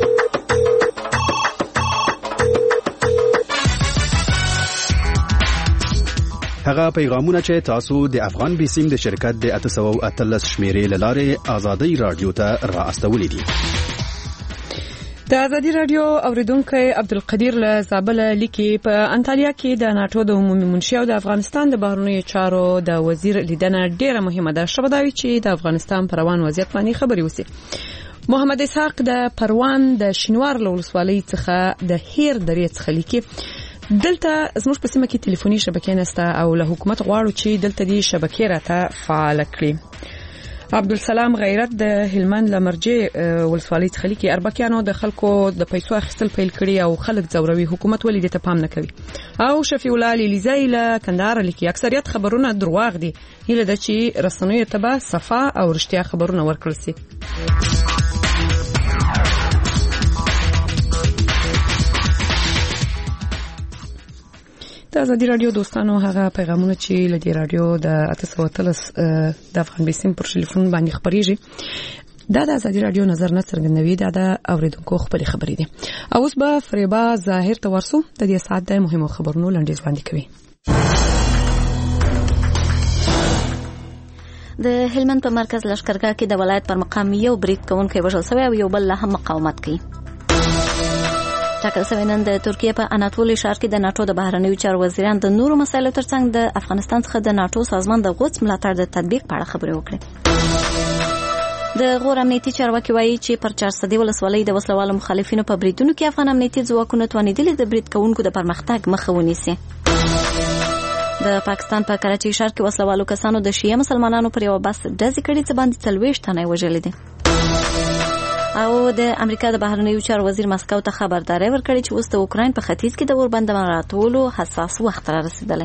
هغه پیغامونه چې تاسو د افغان بیسیم د شرکت د اته سوه او اتلس شمیرې له لارې ازادي رادیو ته را استولې دي. د ازادي رادیو اوریدونکو عبدالقدیر له زابل لیکي په انټالیا کې د ناتو د عمومي منشي او د افغانستان د بهرنیو چارو د وزیر لیدنه ډیره مهمه ده. شبه دا وی چې د افغانستان پر روان وضعیت باندې خبري وسی. محمد اسحاق د پروان د شینوار لولسوالۍ څخه د هیر درې څخه لیکي دلته زموږ په سیمه کې ټلیفوني شبکې نشته او له حکومت غواړو چې دلته دې شبکې راته فعال کړي. عبدالسلام غیرت د هلمند لمرجې ولسوالۍ څخه لیکي اربکیانو د خلکو د پیسو اخیستل پیل کړي او خلک ځوروي، حکومت ولې دې ته پام نه کوي. او شفیع الله لیلیزی له کندهار لیکي اکثریت خبرونه دروغ دي، هیله ده چې رسنیو ته به صفا او رښتیا خبرونه ورکړل شي. د ازادي رادیو دوستانو هغه پیغامونه چې له دې رادیو د اته سوه اتلس د افغان بیسیم پر ټلیفون باندې خبرېږي دا د ازادي رادیو نظر نه څرګندوي، دا د اوریدونکو خپلې خبرې دي. او اوس به فریبا ظاهر ته ورسو د دې ساعت د مهمو خبرونو لنډیز وړاندې کوي. د هلمند په مرکز لشکرګاه کې د ولایت پر مقام یو برید کوونکی وژل شوی او یو بل لا هم مقاومت کوي. ټاکل شوی نن د ترکیه په اناتولي ښار کې د ناټو د بهرنیو چارو وزیران د نورو مسایلو ترڅنګ د افغانستان څخه د ناټو سازمان د غوڅ ملاتړ د تطبیق په اړه خبرې وکړې. د غور امنیتي چارواکي وایي چې پر چارسدي ولسوالۍ د وسلوالو مخالفینو په بریدونو کې افغان امنیتي ځواکونو توانېدلي د برید کوونکو د پرمختګ مخه ونیسي. د پاکستان په کراچۍ ښار کې وسلوالو کسانو د شیعه مسلمانانو پر یو بس ډزې کړې چې باندې څلوېښت تنه یې وژلي دي. او د امریکا د بهرنیو چارو وزیر مسکو ته خبرداری ورکړي چې اوس د اوکراین په ختیځ کې د اوربند مراعاتولو حساس وخت را رسیدلی.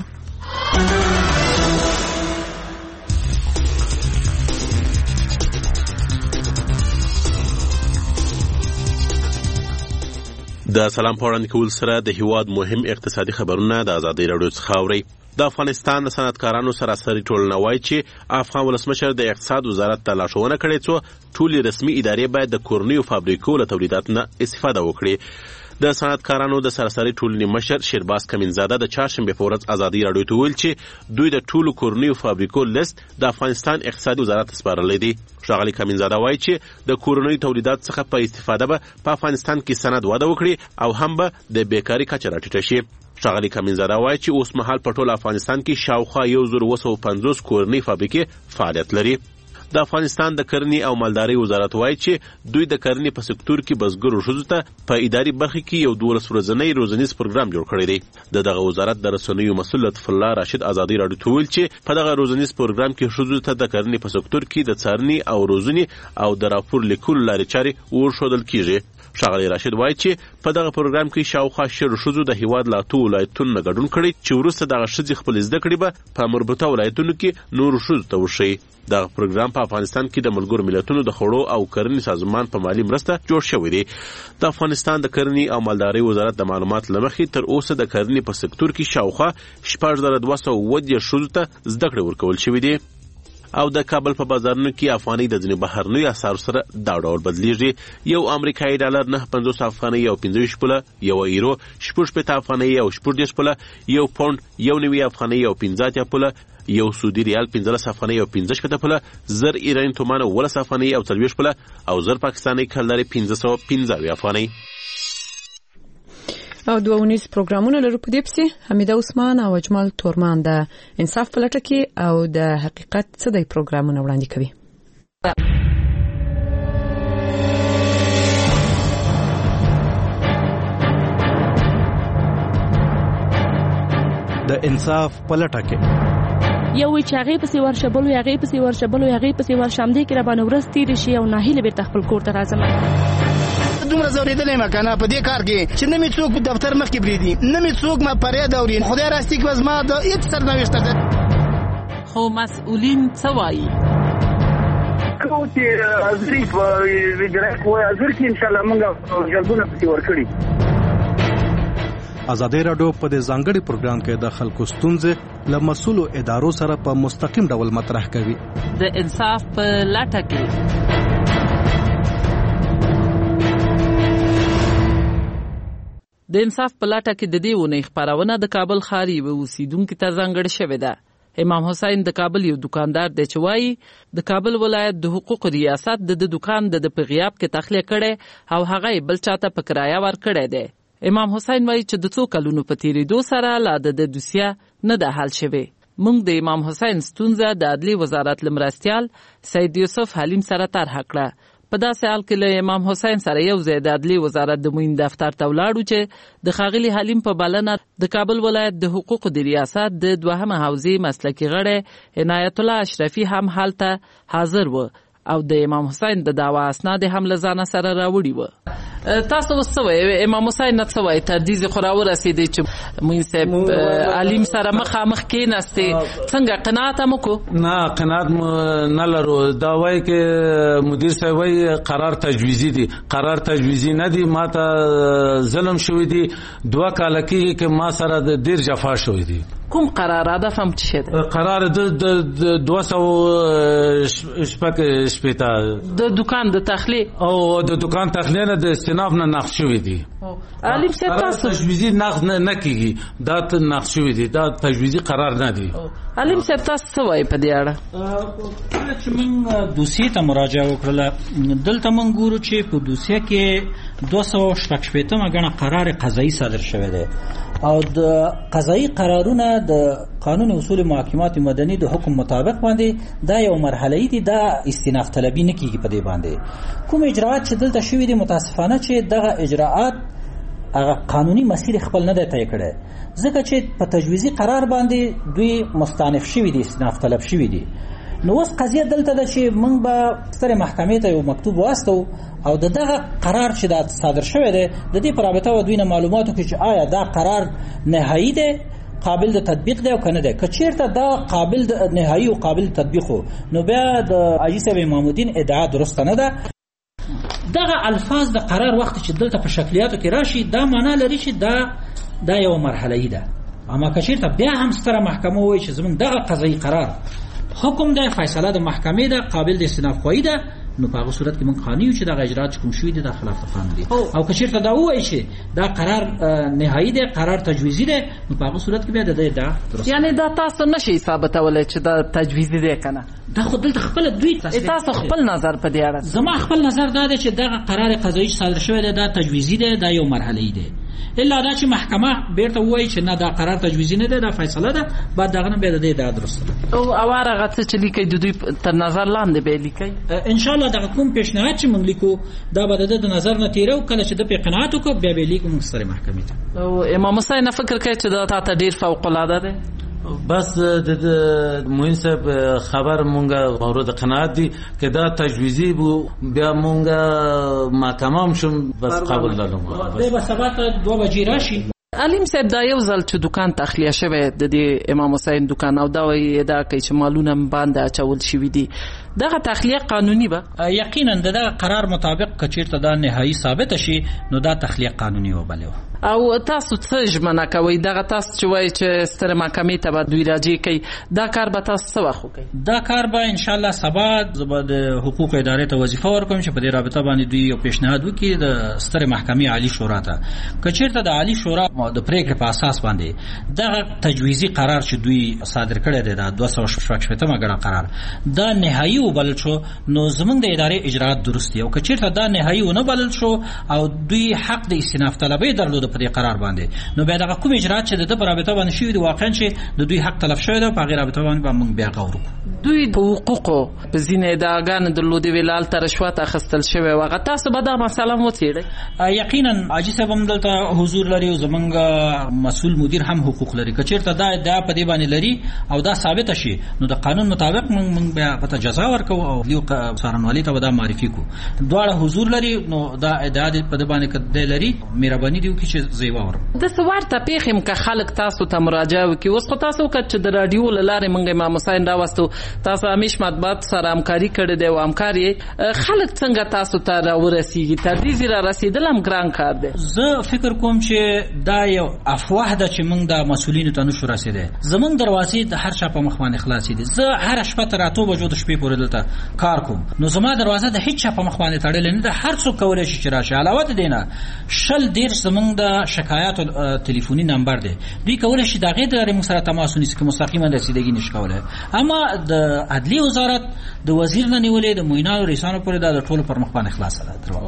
د سلام په وړاندې کول سره د هیواد مهم اقتصادي خبرونه د ازادۍ راډیو څخه اورئ. د افغانستان د صنعتکارانو سراسري ټولنه وایي چې افغان ولسمشر د اقتصاد وزارت ته لارښوونه کړې څو ټولې رسمي ادارې باید د کورنیو فابریکو له تولیداتو نه استفاده وکړي. د صنعتکارانو د سراسري ټولنې مشر شیرباز کمینزاده د چهارشنبې په ورځ ازادۍ راډیو ته ویل چې دوی د ټولو کورنیو فابریکو لیست د افغانستان اقتصادي وزارت ته سپارلی دی. ښاغلي کمینزاده وایي چې د کورنیو تولیدات څخه په استفاده به په افغانستان کې صنعت وده وکړي او هم به د بیکاري کچه راټیټه شي. ښاغلي کمینزاده وایي چې اوس مهال په ټول افغانستان کې شاوخوا یو زر اوه سوه پنځوس کورنۍ فابریکې فعالیت لري. د افغانستان د کرنې او مالدارۍ وزارت وایي چې دوی د کرنې په سکتور کې بزګرو ښځو ته په اداري برخه کې یو دولس ورځنی روزنیز پروګرام جوړ کړی دی. د دغه وزارت د رسنیو مسؤل لطف الله راشد ازادۍ راډیو ته ویل چې په دغه روزنیز پروګرام کې ښځو ته د کرنې په سکتور کې د څارنې او روزنې او د راپور لیکلو لارې چارې ورښودل کیږي. ښاغلی راشد وایي چې په دغه پروګرام کې شاوخوا شلو ښځو د هیواد له اتو ولایتونو نه ګډون کړی چې وروسته دغه ښځې خپلې زده کړې به په مربوطه ولایتونو کې نورو ښځو ته وښیي. دغه پروګرام په افغانستان کې د ملګرو ملتونو د خوړو او کرنې سازمان په مالي مرسته جوړ شوی دی. د افغانستان د کرنې او مالدارۍ وزارت د معلومات له مخې تر اوسه د کرنې په سکتور کې شاوخوا شپږ زره دوه سوه اووه دېرش ښځو ته زده کړې ورکول شوي دي. او د کابل په بازارونو کې افغانۍ د ځینو بهرنیو اسعارو سره دا ډول بدلیږي. یو امریکایي ډالر نه پنځوس افغانۍ او پنځه ویشت پوله، یو ایرو شپږ شپېته افغانۍ او شپږ دېرش پوله، یو پونډ یو نوي افغانۍ او پنځه اتیا پوله، یو سعودي ریال پنځلس افغانۍ او پنځه شپېته پوله، زر ایراني تومان اوولس افغانۍ او څلوېښت پوله او زر پاکستاني کلدارې پنځه سوه پنځه اویا افغانۍ. او دوه ونیز پروګرامونه لرو په دې پسې حمیده عثمان او اجمل تورمان د انصاف په لټه کې او د حقیقت څه دی پروګرامونه وړاندې کوي. د انصاف په لټه کې یو وی چې هغه پسې ورشبلو هغه پسې ورشبلو هغه پسې ورشمدې کې را باندې ورځ تیر شي او ناهیله بیرته خپل کور ته راځم. دومره زوریدلې ما کنه په دې کار کې چې نه می څوک په دفتر مخ کې بریدي، نه می څوک ما پرې دورین خدای راستي کې وزما د هیڅ سرنوشت ده. خو مسؤلین څه وایي؟ کو چې ازري په ویډرا کوه ازر کې ان شاء الله موږ جلبونه پتی ورکړي. ازادۍ راډیو په دې ځانګړي پروګرام کې د خلکو ستونزې له مسؤلو ادارو سره په مستقیم ډول مطرح کوي. د انصاف په لټه کې د انصاف په لټه کې د دې ونې خبرونه د کابل ښار یو اوسیدونکو ته ځانګړې شوې ده. امام حسین د کابل یو دکاندار دی چې وایي د کابل ولایت د حقوقو ریاست د دکان د په غیاب کې تخلیه کړي او هغه بل چاته په کرایه ورکړی دی. امام حسین وایي چې د څو کلونو په تیریدو سره لا د دوسیه نه ده حل شوی. موږ د امام حسین ستونزه د عدلي وزارت لمرستیال سید یوسف حلیم سره طرح کړه. په داسې حال کې له امام حسین سره یو ځای د عدلي وزارت د معین دفتر ته ولاړو چې د ښاغلي حلیم په بلنه د کابل ولایت د حقوقو د ریاست د دوهمه حوزې مسلکي غړی عنایت الله اشرفي هم هلته حاضر و او د امام حسین د دعوا اسناد هم له ځانه سره راوړي و. تاسو وسوي امام حسین نه سوي تردیز خو راورسېدی چې مين صاحب علیم سره مخامخ کېناستې څنګه قناعت مو کو؟ نه قناعت نه لرو. دا وایي کې مدیر صاحب وایي قرار تجویزی دی. قرار تجویزی نه دی، ما ته ظلم شوی دی. دوه کاله کېږي چې ما سره د ډېر جفا شوی دی. کوم قرار هدفم څه شي؟ قرار د دوه سوه شپږ شپېته د دکان د تخلیه او د دکان تخلیه نه د استناف نه نقد شوی دی. علیم صاحب تاسو تجویزی نقد نه کیږي، دا نقد شوی دی، دا تجویزی قرار نه دی. علیم صاحب تاسو څه وایي په دې اړه؟ چې موږ دوسیې ته مراجعه وکړله، دلته موږ ګورو چې په دوسیه کې دوه سوه شپږ شپېتمه ګڼه قرار قضایي صادر شوی دی او د قضایي قرارونه د قانون اصول محاکمات مدني د حکم مطابق باندې دا یو مرحله دي، دا استیناف طلبي نه کیږي په دې باندې. کوم اجراءات چې دلته شوي دي متاسفانه چې دغه اجراءات هغه قانوني مسیر خپل نه دی طی کړی، ځکه چې په تجویزي قرار باندې دوی مستانف شوي دي، استیناف طلب شوي دي. نو اوس قضیه دلته ده چې موږ به سترې محکمې ته یو مکتوب واستو او د دغه قرار چې دا صادر شوی دی د دې په رابطه و دوی نه معلومات وکړي چې آیا دا قرار نهایي دی، قابل د تطبیق دی او که نه دی. که چېرته دا قابل د نهایي او قابل تطبیق و نو بیا د حاجي صاحب امام الدین ادعا درسته نه ده. دغه الفاظ د قرار وخت چې دلته په شکلیاتو کې راشي دا معنا لري چې دا دا یو مرحله‌ای ده. اما که چېرته بیا هم ستره محکمه وایي چې زموږ دغه قضایي قرار حکم ده، فیصله د محکمې ده، قابل د استیناف خواهی ده، نو په هغه صورت کې موږ خانیو چې دغه اجراات کوم شوي دي دا خلاف قانون دي. او که چېرته دا ووایي چې دا قرار نهایي دی، قرار تجویزي دی، نو په هغه صورت کې بیا د دې دا درست. یعنی دا تاسو نشئ ثابتولی چې دا تجویزي دی که نه؟ دا خو دلته خپله دوی تاسو خپل نظر په دې اړه؟ زما خپل نظر دا دی چې دغه قرار قضایي صادر شوی دی دا تجویزي دی، دا یو مرحله‌ای دی. الا دا چې محکمه بیرته وایي چې نه دا قرار تجویزي نه دی، دا فیصله ده، بعد دغه نه بیا د دې دا درسته ده. او اوار هغه څه چې لیکئ د دوی تر نظر لاندې به یې لیکئ؟ انشاءالله دغه کوم پیشنهاد چې موږ لیکو دا به د ده د نظر نه تېره او کله چې ده پرې قناعت وکړو بیا به یې لیکو موږ سترې محکمې ته. او امام حسین نه فکر کوي چې دا تا ته ډېر فوق العاده دی؟ بس د موین صاحب خبر مونږه مورد قناعت دي که دا تجویزی بو بیا مونږه محکمه هم شم بس قبول لرم. دی به سبا ته دوه بجې راشي. علیم صاحب دا یو ځل چې دکان تخلیه شوی د دې امام حسین دکان او دا وایي ادعا کوي چې مالونه باندې اچول شوي دي، دغه تخلیه قانوني به؟ یقینا د دغه قرار مطابق که چېرته دا نهایي ثابته شي نو دا تخلیه قانوني وبلې. او تاسو څه ژمنه کوئ دغه تاسو چې وایي چې سترې محکمې ته به دوی راجع کوي، دا کار به تاسو څه وخت وکړئ؟ دا کار به انشاءالله سبا زه به د حقوق ادارې ته وظیفه ورکوم چې په دې رابطه باندې دوی یو پیشنهاد وکړي د سترې محکمې عالي شورا ته. که چېرته د عالي شورا د پرېکړې په اساس باندې دغه تجویزي قرار چې دوی صادر کړی دی دا دوه سوه شپږ شپېتمه ګڼه قرار دا نهایي وبلل شو نو زموږ د ادارې اجراات درست دي. او که چېرته دا نهایي ونه بلل شو او دوی حق د استیناف طلبۍ درلوده په دې قرار باندې نو بیا دغه کوم اجراات چې د ده په رابطه باندې شوي دي واقعا چې د دوی حق تلف شوی دی په هغې رابطه باندې به موږ بیا غور وکړو. دوی په حقوقو په ځینې ادعاګانې درلودې وې هلته رشوت اخیستل شوی و، هغه تاسو به دا مسله هم وڅېړئ؟ یقینا حاجي صاحب هم دلته حضور لري او زموږ مسؤل مدیر هم حقوق لري. که چېرته دا ادعا په دې باندې لري او دا ثابته شي نو د قانون مطابق موږ بیا ورته جزا ورکوو او لیو څارنوالۍ ته به دا معرفي کړو. دواړه حضور لري نو دا ادعا په دې باندې که دی لري مهرباني دې وکړي چې زه یې واورم. داسې ورته پېښې م که خلک تاسو ته مراجعه وکړي. اوس خو تاسو وکړه چې د راډیو له لارې موږ امام حسین راوستو، تاسو همیش مطبوعات سره همکاري کړې دی او همکار یې. خلک څنګه تاسو ته راورسېږي؟ تردیز یې رارسېدل هم ګران کار دی. زه فکر کوم چې دا یو افواه ده چې موږ د مسؤلینو ته نشو رسېدی. زموږ دروازې د هر چا په مخ باندې خلاصې دي. زه هره شپه تر اتو بجو د شپې پورې دلته کار کوم نو زما دروازه د هیڅ چا په مخ باندې تړلې نه ده، هر څوک کولی شي چې راشي. علاوه د دې نه شل دېرش زموږ د شکایاتو تلیفوني نمبر دی، دوی کولی شي د هغې د لارې موږ سره تماس ونیسي که مستقیما رسیدګي نشي کولی. اما د عدلیې وزارت د وزیر نه نیولې د معینانو رئیسانو پورې دا د ټولو پر مخ باندې خلاصه ده دروازه.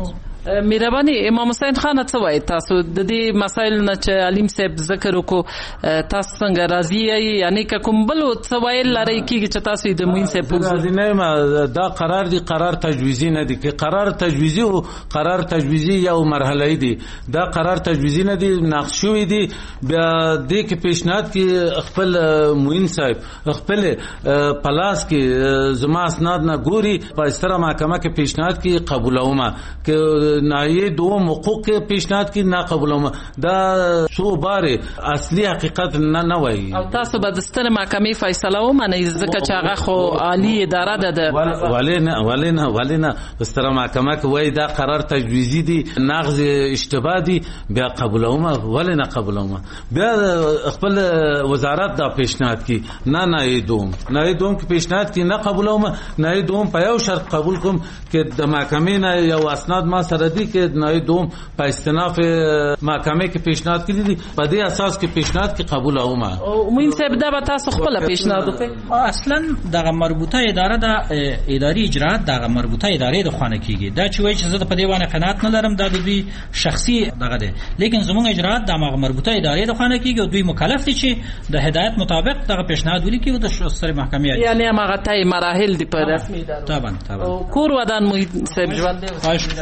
مهرباني امام حسین خان څه وایي تاسو د دې مسایل نه چې علیم صاحب ذکر وکړو تاسو څنګه راضي یې یعنی که کوم بل څه ویل لرئ کېږي چې تاسو د معین صاحب راضي نه یم دا قرار دی قرار تجویزي نه دی که قرار تجویزي او قرار تجویزي یو مرحله دی دا قرار تجویزي نه دی نقش شوی دی بیا دې کې پیشنهاد کې خپل معین صاحب خپل پلاس کې زما اسناد نه ګوري په استره محکمه کې پیشنهاد کې قبولومه که نایه دوم حقوق کې پیشنهاد کې نه قبولوم دا څو بار اصلي حقیقت نه نه وایي او تاسو به د ستر محکمې فیصله ومنئ ځکه چې هغه خو عالی اداره ده ولې نه ولې نه ولې نه ستر محکمه کې وایي دا قرار تجویزي دی نقض اشتباه دی بیا قبولوم ولې نه قبولوم بیا خپل وزارت دا پیشنهاد کې نه نه دوم نه دوم کې پیشنهاد کې نه قبولوم نه دوم په یو شرط قبول کوم چې د محکمې نه یو اسناد ما سره دی کې نای دوم په استناف محکمه کې پیشنهاد کړی دي په دې اساس کې پیشنهاد کې قبول اومه او مين صاحب دا به تاسو خپل پیشنهاد وکړي اصلا دغه مربوطه اداره د اداري اجرات دغه مربوطه ادارې د خوانه کیږي دا چې وایي چې زه په دې باندې قناعت نه لرم دا د دوی شخصي دغه دی لیکن زموږ اجرات د مربوطه ادارې د خوانه کیږي او دوی مکلف دي چې د هدایت مطابق دغه پیشنهاد ولیکي او د سره محکمې یعنی هغه تای مراحل دی په رسمي ادارو طبعا طبعا کور ودان مين صاحب ژوند دی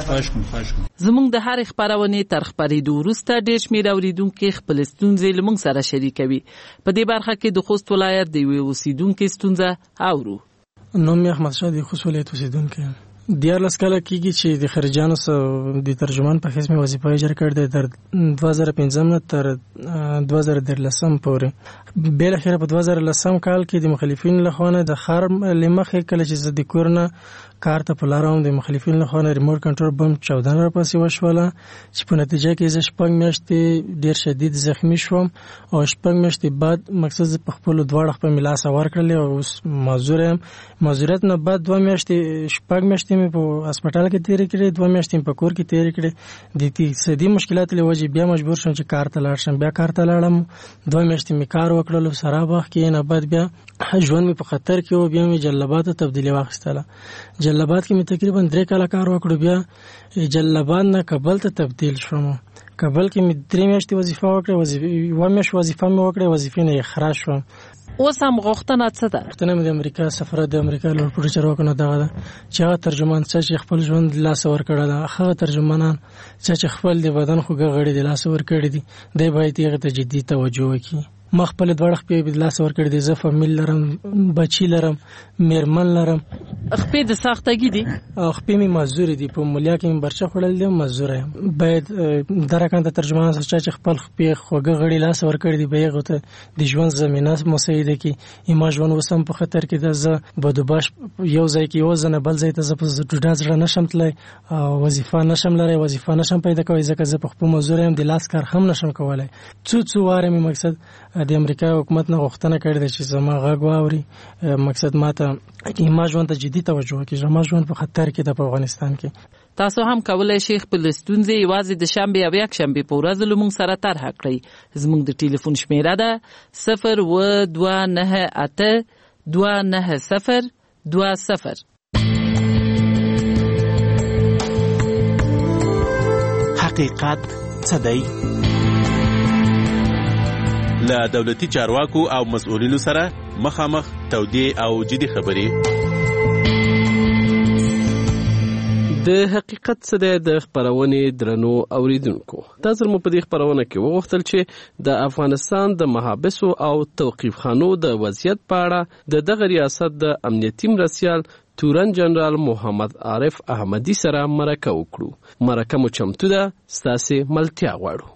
زموږ د هر خبرونه تر خبرېدو وروسته ډېر شمېر اورېدونکي خپل ستونزې له موږ سره شریکوي په دې برخه کې د خوست ولایت د یوې اوسېدونکي ستونزه اورو نوم یې احمدشاه د خوست ولایت اوسېدونکی دیارلس کاله کېږي چې د خارجیانو سره د ترجمان په حیث مې وظیفه اجرا کړې ده تر دوه زره پنځم نه تر دوه زره دیارلسم پورې بالاخره په دوه زره لسم کال کې د مخالفینو لخوا نه د ښار له مخې کله چې زه د کور نه کار ته په لاره وم د مخالفینو لخوا نه ریموټ کنټرول بم چاودنه راپسې وشوله چې په نتیجه کې زه شپږ میاشتې ډېر شدید زخمی شوم او شپږ میاشتې بعد مقصد زه په خپلو دواړه خپل مې لاس اور کړلې او اوس معذور یم معذوریت نه بعد دوه میاشتې شپږ میاشتې مې په هسپتال کې تېرې کړې دوه میاشتې مې په کور کې تېرې کړې د اقتصادي مشکلاتو له وجې بیا مجبور شوم چې کار ته لاړ شم بیا کار ته لاړم دوه میاشتې مې کار وکړلو سراباغ کې نه بعد بیا ژوند مې په خطر کې و بیا مې جلبات ته تبدیلي واخیستله جلبات کې مې تقریبا درې کاله کار وکړو بیا جلبات نه کابل ته تبدیل شوم کابل کې مې درې میاشتې وظیفه وکړه وظیفه یوه میاشت وظیفه مې وکړه وظیفې نه اخراج شوم اوس هم غوښتنه څه ده غوښتنه مې د امریکا سفارت د امریکا لوړپوړو چارواکو نه دغه ده چې هغه ترجمان څه چې خپل ژوند لاسه ورکړی ده هغه ترجمانان څه چې خپل د بدن خوږه غړي د لاسه ورکړي دي دی باید هغې ته جدي توجه وکړي ما خپل دواړه خپې د لاسه ورکړي دي زه فامیل لرم بچي لرم میرمن لرم خپې د ساختګي دي او خپې مې معذورې دي په مولیا کې مې برچه خوړل دي معذوره یم باید دا رقم ته ترجمان څه چې خپل خپې خوږه غړي لاسه ورکړي دي به یې هغو ته د ژوند زمینه مساعده کړي زما ژوند اوس هم په خطر کې ده زه بدوباش یو ځای کې یو ځای نه بل ځای ته زه په ډوډا زړه نشم تللی او وظیفه نشم لرلی وظیفه نشم پیدا کولی ځکه زه په خپل معذوره یم د لاس کار هم نشم کولی څو څو واره مې مقصد د امریکا حکومت نه غوښتنه کړې ده چې زما غږ واوري مقصد ماته زما ژوند ته جدي توجه وکړي زما ژوند په خطر کې ده په افغانستان کې تاسو هم کولی شئ خپل ستونزې یوازې د شنبې او یکشنبې په ورځو له موږ سره طرحه کړئ زموږ د ټلیفون شمیره ده صفر اووه دوه نهه اته دوه نهه صفر دوه صفر حقیقت څه دی؟ له دولتي چارواکو او مسؤلینو سره مخامخ تودې او جدي خبرې د حقیقت څه دی د خبرونې درنو اوریدونکو دا ځل مو په دې خبرونه کې وغوښتل چې د افغانستان د محابسو او توقیف خانو د وضعیت په اړه د دغه ریاست د امنیتي مرستیال تورن جنرال محمد عارف احمدي سره مرکه وکړو مرکه مو چمتو ده ستاسې ملتیا غواړو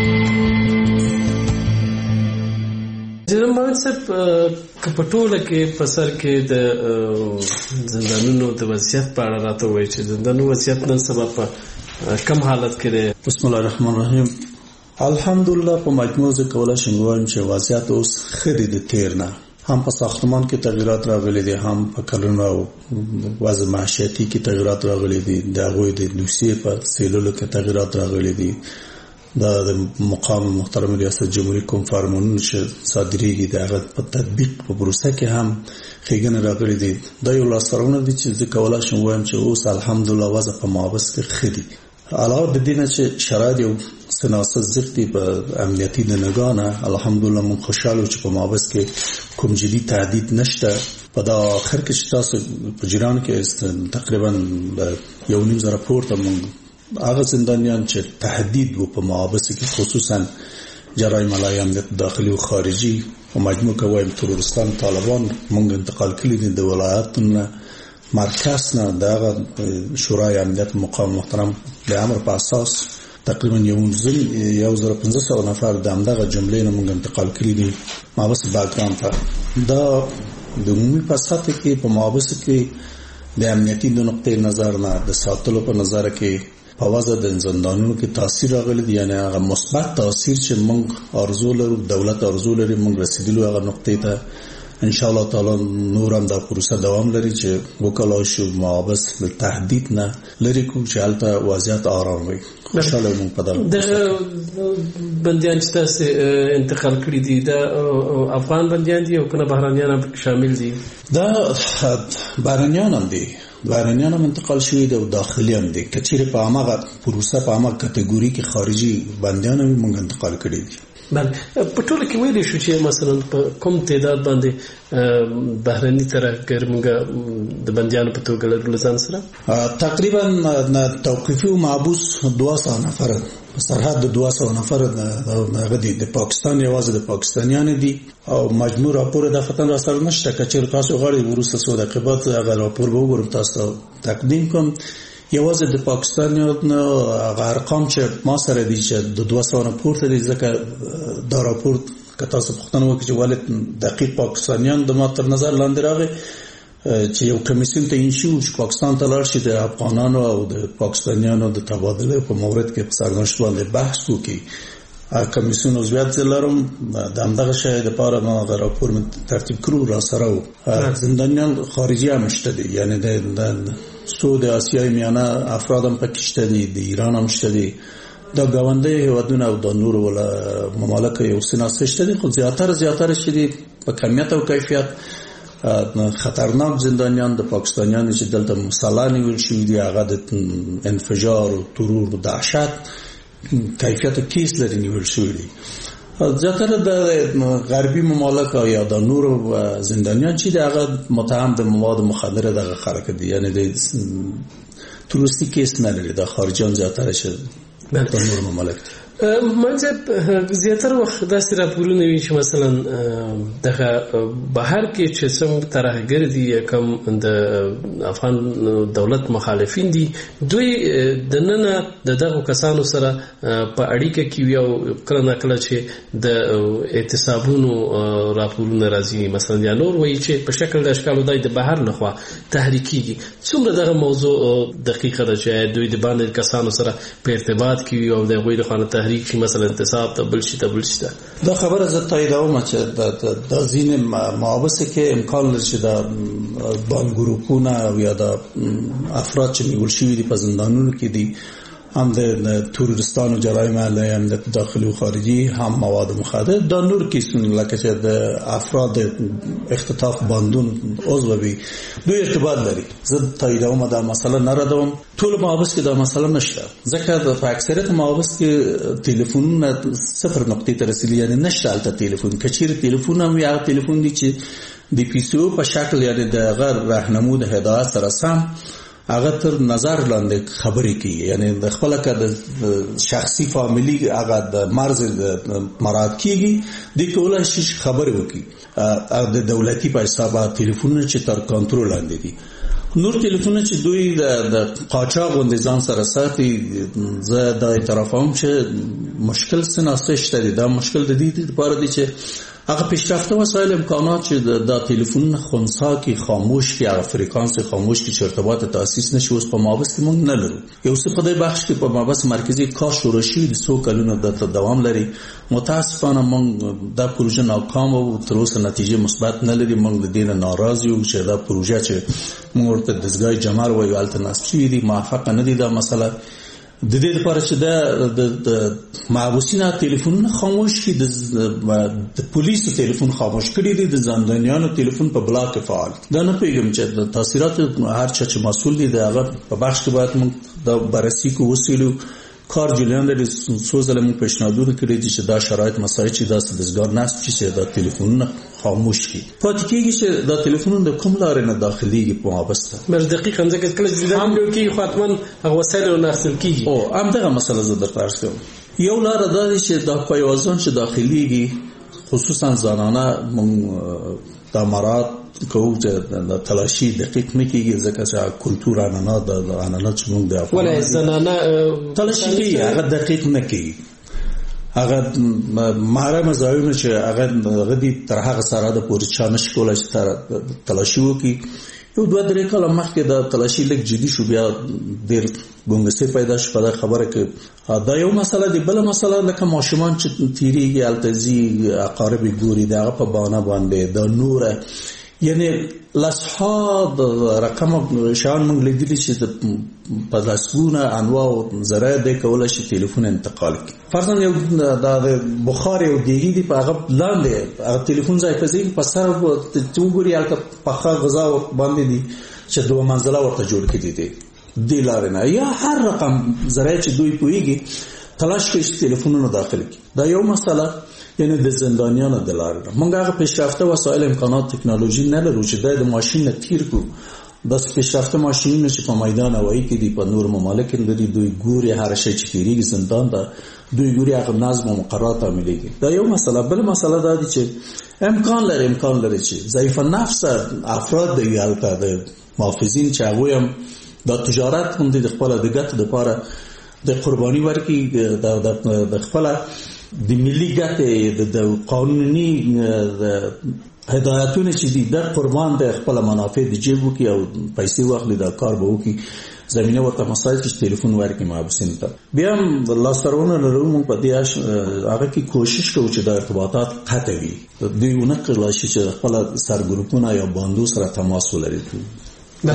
جنرال محمد صاحب که په ټوله کې په سر کې د زندانونو د وضعیت په اړه راته وایي چې زندانونو وضعیت نن سبا په کم حالت کې دی؟ بسم الله الرحمن الرحیم. الحمدلله په مجموع زه کولی شم ووایم چې وضعیت اوس ښه دی د تېر نه هم په ساختمان کې تغیرات راغلي دي هم په کلونو او وضع معیشتي کې تغیرات راغلي دي د هغوی د دوسیې په څېړلو کې تغیرات راغلي دي دا د مقام محترم ریاست جمهوریت کوم فرمانونه چې صادریږي د هغه په تطبیق په پروسه کې هم ښېګڼې راغلي دي دا یو لاسته راوړنه دي چې زه کولی شم ووایم چې اوس الحمدلله وضع په محابس کې ښه دي علاوه د دې نه چې شرایط یو سناسه زرتي په امنیتي دنګانه الحمدلله من خوشاله چې په مابس کې کوم جدي تهدید نشته. په دا اخر کې چې تاسو په جیران کې تقریبا یو نیم زره پورته موږ هغه زندانیان چې تهدید و په مابس کې خصوصا جرایم علیه امنیت داخلي او خارجي او مجموع کوي ترورستان طالبان موږ انتقال کړي دي د ولایتونو مرکز نه د شورای امنیت مقام محترم د امر په اساس تقریبا یو ځل یو زره پنځه سوه نفر د همدغه جملې نه موږ انتقال کړي دي مابس باګرام ته. دا د عمومي په سطح کې په مابس کې د امنیتي د نقطې نظر نه د ساتلو په نظر کې په وضع د زندانونو کې تاثیر راغلی دی، یعنی هغه مثبت تاثیر چې موږ ارزو لرو، دولت ارزو لري موږ رسیدلو هغه نقطې ته. ان شاء الله تعالی نور هم دا پروسه دوام لري چې وکړو شو مابس له تهدید نه لري کو چې حالت وضعیت آرام وي. خوشاله مونږ په دغه د بنديان چې تاسو انتقال کړی دي دا افغان بنديان دي او کنه بهرانيان هم شامل دي؟ دا بهرانيان هم دي، بهرانيان هم انتقال شوي دي او داخلي هم دي. کچېره په هغه پروسه په هغه کټګوري کې خارجي بنديان هم موږ انتقال کړی دي. بله په ټوله کې ویلی شو چې مثلا په کوم تعداد باندې بهرني ترهګر موږ د بندیانو په توګه لرو ځان سره؟ تقریبا توقیفي او محبوس دوه سوه نفر سرحد د دوه سوه نفر هغه دي د پاکستان یوازې د پاکستانیان دي او مجموع راپور د فتن را سره نشته. کچېرې تاسو غواړئ وروسته څو دقیقې بعد هغه راپور به وګورم تاسو تقدیم کوم. یوازې د پاکستانیانو هغه ارقام چې ما سره دي چې د دوه سوه نه پورته دي، ځکه دا راپور که تاسو پوښتنه وکړئ چې ولې دقیق پاکستانیان د ما تر نظر لاندې راغی چې یو کمیسیون ته انشو چې پاکستان ته لاړ شي د افغانانو او د پاکستانیانو د تبادله په مورد کې په سرنوشت باندې بحث وکړي. کمیسیون عضویت زه لرم د همدغه شی دپاره ما هغه راپور ترتیب کړو را سره و. زندانیان خارجي هم شته دي، یعنی د څو د اسیای میانه افراد هم پکې شته دي، د ایران هم شته دي، د ګاونډیو هېوادونه او د نورو ولا ممالکو یو څه ناست شته دي. خو زیاتره زیاتره چې دي په کمیت او کیفیت خطرناک زندانیان د پاکستانیانو چې دلته مسلح نیول شوي دي، هغه د انفجار او ترور او دهشت کیفیت کیس لري نیول شوي دي. زیاتره د غربي ممالکو یا د نورو زندانیان چې هغه متهم د مواد مخدره دغه خلک دي، یعنی د تروریستي کیس نه لري. د خارجیان زیاتره شه د نورو ممالک منځ زیاتره وخت داسې راپورونه وي چې مثلا دغه بهر کې چې څوم ترهګر دي یا کوم د افغان دولت مخالفین دي، دوی د ننه د دغو کسانو سره په اړیکه کې وي او کله نه کله چې د اعتصابونو راپورونه راځي مثلا یا نور وایي چې په شکل د اشکالو دای د بهر لخوا تحریکېږي. څومره دغه موضوع دقیقه ده چې دوی د باندې کسانو سره په ارتباط کې وي او د هغوی لخوا تحریک شي مثلا انتصاب ته بل شي ته بل شي؟ دا خبره زه تاییدوم چې د ځینې محابسو کې امکان لري چې د بان ګروپونه او یا د افراد چې نیول شوي دي په زندانونو کې دي هم د ترورستانو جرایم علیه امنیت داخلي او خارجي، هم مواد مخدر، دا نور کیسونه لکه چې د افراد اختطاف باندون عضو وي دوی ارتباط لري. زه تاییدوم دا مسله نه ردوم. ټول محابس کې دا مسله نشته، ځکه په اکثریت محابس کې ټلیفونونه صفر نقطې ته رسیدلي، یعنی نشته هلته ټلیفون. کچېرې ټلیفون هم هغه ټلیفون دي چې د پی سی او په شکل یعنی د هغه رهنمود هدایت سره سم هغه تر نظر لاندې خبرې کوي، یعنی د خپل کا د شخصي فامیلی هغه د مرز مراد کیږي د کولای شي خبرې وکړي د دولتي په حساب ټلیفونونه چې تر کنټرول لاندې دي. نور ټلیفونونه چې دوی د قاچاق غوندې ځان سره ساتي، زه دا اعتراف کوم چې مشکل څه ناسته شته. دا مشکل د دې لپاره دی چې هغه پیشرفته وسایل امکانات چې د ټلیفون خنثی کې خاموش کې هغه فریکانس خاموش کې ارتباط تاسیس نشي، اوس په مابس کې مونږ نه لرو. یو څه په دې بخش کې په مابس مرکزی کار شروع شوی د څو کلونو د دوام لري. متاسفانه مونږ دا پروژه ناکام او تر اوسه نتیجه مثبت نه لري. مونږ د دې نه ناراض یو چې دا پروژه چې مونږ ورته دزګای جمار وایو الټرناتیو دي موافقه نه دي. دا مسله د دې لپاره چې دا د محبوسینو ټلیفونونه خاموش کړي، د پولیسو ټلیفون خاموش کړي دي، د زندانیانو ټلیفون په بلاک فعال. دا نه پیږم چې د تاثیرات هر چا چې مسؤل دي د هغه په بخش کې باید موږ دا بررسي کو وسیلو کار جریان لري. څو ځله موږ پیشنهادونه کړي دي چې دا شرایط مساعد چې دا سازګار نصب شي چې دا ټلیفونونه خاموش کړي. پاتې کېږي چې دا ټلیفونونه د کوم لارې نه داخليږي په وابسته بر دقیق هم ځکه کله چې دا هم کې خاطمن هغه وسایل نه اخیستل کېږي. او هم دغه مسله زه درته عرض کوم. یو لار دا دی چې دا پیوازان چې داخليږي خصوصا زنانه موږ د مراد کوو چې د تلاشي دقیق نه کېږي ځکه چې کلتور عنعنه د عنعنه چې موږ د ولې زنانه تلاشي کوي هغه دقیق نه کوي. هغه محرم ځایونه چې هغه غدي تر هغه سره د پوری چانش کولای چې تلاشي وکي. یو دوه درې کاله مخکې د تلاشي لږ جدي شو بیا ډېر ګونګسي پیدا شو په خبره کې دا یو مسله دی. بل مسله لکه ماشومان چې تیریږي التزي اقارب ګوري دا په بانه باندې د نور یعنی لاسحاب رقم شان موږ لیدلی چې په لاسونه انواع ذرایع د کولای شي ټلیفون انتقال کړي. فرضاً یو د بخار یو دیګي دی په هغه لاندې هغه ټلیفون ځای په ځای په سر ته وګوري هلته پخه غذا باندې دي چې دوه منزله ورته جوړ کړي دي دی لارې نه یا هر رقم ذرایع چې دوی پوهیږي تلاش کوي چې ټلیفونونه داخل کړي. دا یو مسله یعنی د زندانیانو د لارې موږ هغه پیشرفته وسایل امکانات تکنالوژي نه لرو چې د ماشین نه تیر کو. د پیشرفته ماشینونه چې په میدان هوایي کې دي په نور ممالک لري دوی ګوري هر شی چې تیریږي زندان ته دوی ګوري هغه نظم او مقررات عمليږي. دا یو مسله. بل مسله دا دي چې امکان لري امکان لري چې ضعیف النفس افراد د یالته د محافظین چې هغه هم د تجارت هم د خپل د ګټې لپاره د قرباني ورکړي د خپل د ملي ګټې د قانوني هدایتونه چې دي د قربان د خپل منافع د جیبو کې او پیسې واخلي دا کار به وکړي زمينه ورته مسایل چې ټلیفون ورکړي محبسین ته. بیا الله سرونه لرو موږ په دې هغه کې کوشش کوو چې د ارتباطات قطع وي دوی ونه کړل چې خپل سرګروپونه یا باندو سره تماس ولري. ما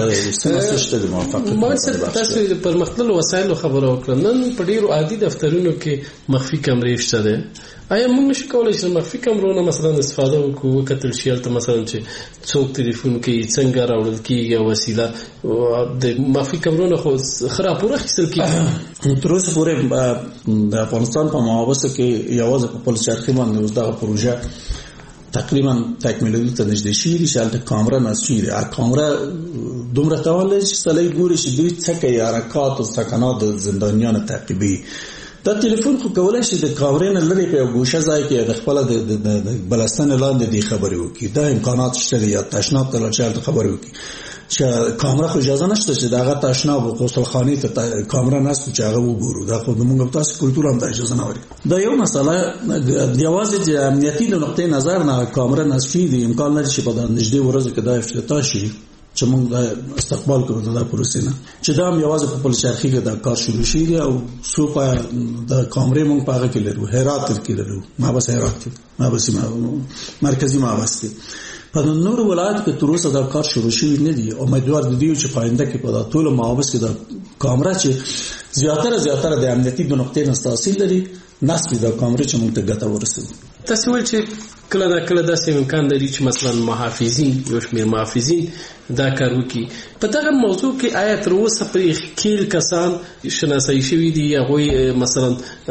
سره تاسو د پرمختللو وسایلو خبرو وکړه. نن په ډیرو عادي دفترونو کې مخفي کمرې شته ده. آیا موږ نشو کولای چې مخفي کمرونو مثلا استفاده وکړو کتل شي ته مثلا چې څوک ټلیفون کې څنګه راوړل کیږي وسیله د مخفي کمرونو خو خراب پوره خسل کیږي. تر اوسه پورې د افغانستان په معاوضه کې یوازې په پولیس چرخي باندې اوس دا پروژه تقریبا تکمیلېدو ته نږدې شي چې هلته کامره نصب شي. کامره دومره کول چې سړی ګوري چې دوی څه کوي حرکات او سکنات د زندانیانو تعقیبي. دا ټلیفون خو کولای شي د کامرې نه لري په ګوشه ځای کې د خپل د بلستان لاندې دی خبرې وکړي. دا امکانات شته یا تشناب ته لاړ خبرې وکړي چې کامره خو اجازه نشته چې داغه تشناب او غسلخانه ته کامره نصب چې هغه وګورو. دا خو موږ تاسو کلتور هم ته اجازه نه ورکړي. دا یو مسله یوازې د امنیتي نقطې نظر نه کامره نصب دي امکان لري چې په نږدې ورځو کې دا افتتاح شي چې موږ د استقبال کوو د پروسې نه چې دا هم یوازې په پولیس چرخي کې دا کار شروع شي او څو په د کامرې موږ په هغه کې لرو هرات کې لرو ما بس هرات ما بس مرکزی ما بس په نور ولایت کې تر اوسه دا کار شروع شوی نه دی. امیدوار دي چې پاینده کې په ټول محافظ کې دا کامره چې زیاتره زیاتره د امنیتي د نقطې نه تحصیل لري نصب دا کامره چې موږ ته ګټه ورسوي. تاسو ول چې کله دا کله داسې امکان لري چې مثلا محافظین یو شمېر محافظین دا کار وکړي. په دغه موضوع کې آیا تر اوسه پرې خیل کسان شناسایی شوي دي یا هغوی مثلا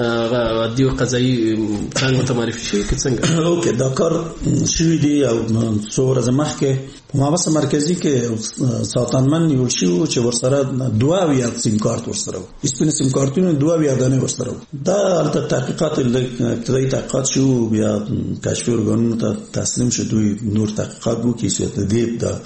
دیو قضایي څنګه ته معرفي شوي که څنګه؟ اوکې دا کار شوي دي او څو ورځې مخکې په محافظه مرکزي کې ساتنمن نیول شوي وو چې ورسره دوه اویا سیم کارت ورسره وو سپین سیم کارتونه دوه اویا دانې ورسره وو. دا هلته تحقیقات ابتدایي تحقیقات شو بیا کشفي ارګانونو ته تسلیم شو دوی نور تحقیقات وکړي چې د دې د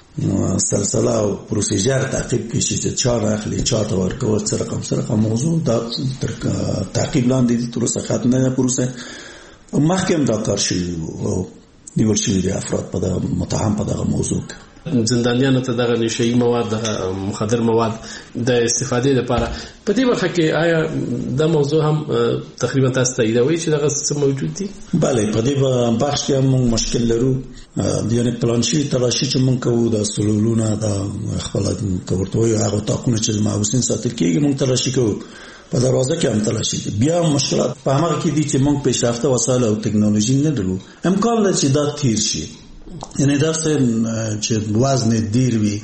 سلسله او پروسیجر تعقیب کشي چې چا راخلي چا ته ورکول څه رقم څه رقم موضوع دا تر تعقیب لاندې دي تر اوسه ختم نه پروسه مخکې هم دا کار شوی او نیول شوي دي افراد په دغه متهم په دغه موضوع کې. زندانیانو ته دغه نشئی مواد مخدر مواد د استفادې لپاره په دې برخه کې آیا دا موضوع هم تقریبا تاسو ته ایدوي چې دغه څه موجود دي؟ بله په دې بخش کې هم مشکل لرو. یعنی پلانشي تلاشي چې موږ کوو د سلولونه د خپل کورتوي هغه تاکونه چې محبوسین ساتل کېږي موږ تلاشي کوو په دروازه کې هم تلاشي دي. بیا مشکلات په هغه کې دي چې موږ پیشرفته وسایل او ټکنالوژي نه لرو. امکان لري چې دا تیر شي یعنی دا چې وزن دیر وي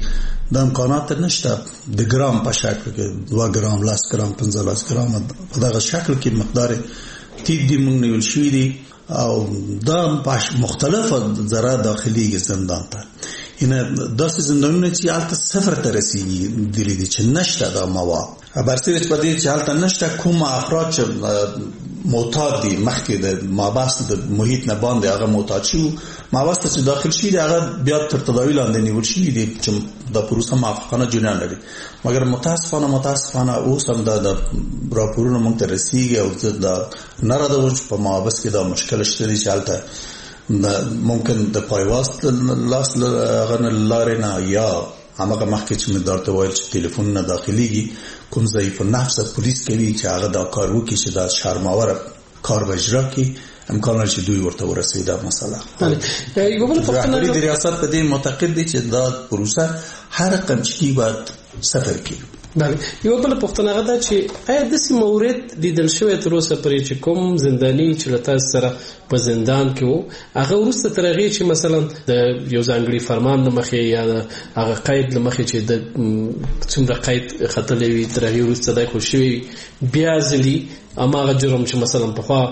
د امکانات نشته د ګرام په شکل کې دوه ګرام لاس ګرام پنځلس ګرام په دغه شکل کې مقدار تیت دی موږ نیول شوی دی او دا په مختلفه ذره داخلي زندان ته اینه داسې زندانونه چې حالت صفر ته رسیږي دلی دي چې نشته دا مواد برسېره چې په دې چې حالت نشته کوم افراد چې معتاد دي مخکې د مابحث د محیط نه باندې هغه معتاد شي مابحث چې داخل شي هغه بیا تر تداوی لاندې نیول شي دي چې د پروسه موافقانه جریان لري مګر متاسفانه متاسفانه اوس هم د راپورونو موږ ته رسیږي او د نه راځو چې په مابحث کې دا مشکل شته چې حالت ممکن د پایواز لاس غن لارې نه یا هغه مخکې چې مدار ته وایي چې ټلیفون نه داخليږي کوم ضعیف النفس پولیس کوي چې هغه دا کار وکړي چې دا شرماور کار بجرا کی امکان لري چې دوی ورته ورسېږي دا مسله. یو بل پوښتنه د ریاست په دې معتقد دي چې دا پروسه هر قمچکی باید صفر کی. بله یو بل پوښتنه غدا چې آیا د سیم مورد لیدل شوی تر اوسه پرې چې کوم زنداني چې لته سره په زندان کې وو هغه ورسته ترغه چې مثلا د یو ځانګړي فرمان د مخې یا هغه قید د مخې چې د څومره قید خطلې وي ترغه ورسته د خوشوي بیا ځلی اما هغه جرم چې مثلا په خوا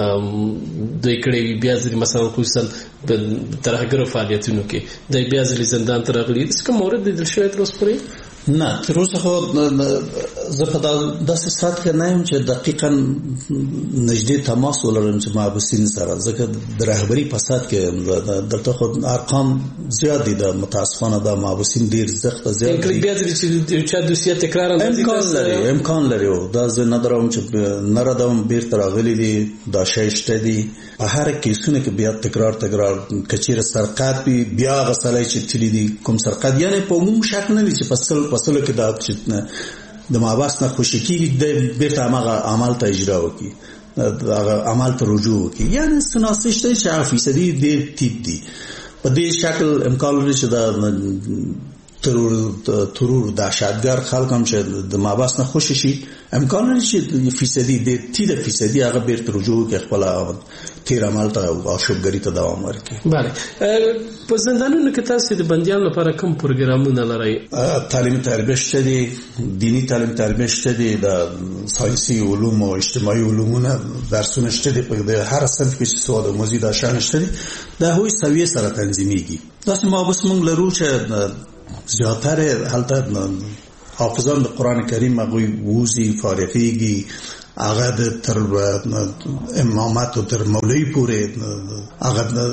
دوی کړي بیا ځلی مثلا کوسل ترهګر فعالیتونو کې د بیا ځلی زندان ترغلي د کوم مورد لیدل شوی تر اوسه پرې نه تر اوسه خو زه په داسې سات کې نه یم چې دقیقاً نږدې تماس ولرم چې محبوسین سره ځکه د رهبري په سات کې دلته خو ارقام زیات دي د متاسفانه د محبوسین ډیر زیات زیات دي بیا چې چا دوسیه تکرار امکان لري امکان لري دا زه نه دروم چې نه ردوم بیرته راغلي دي دا شی شته دي په هر کیسونه کې بیا تکرار تکرار کچیر سرقات بیا غسلای چې تللی دي کوم سرقات یعنی په عموم شک نه دي چې فصل فصل کې دا چې د ماباس نه خوشی کیږي د بیرته هغه عمل ته اجرا وکړي هغه عمل ته رجوع وکړي یعنی سناسش ته چې فیصدي د تیپ دي په دې شکل امکان لري چې دا ترور ترور د شادګر خلک هم چې د ماباس نه خوشی شي امکان لري چې فیصدي د تیپ فیصدي هغه بیرته رجوع وکړي خپل تیر عمل ته او شوګری ته دوام ورکړي. بله په زندانونو کې تاسو د بنديانو لپاره کوم پروګرامونه لرئ؟ تعلیم تربیه شته دي دینی تعلیم تربیه شته دي د ساینسي علوم او اجتماعي علومونه درسونه شته دي په هر صنف کې چې سواد او مزید شامل شته دي د هوی سویه سره تنظیمېږي داسې مابوس موږ لرو چې زیاتره حالت حافظان د قران کریم هغوی ووزي فارغېږي هغه د تر امامات او تر مولوی پورې هغه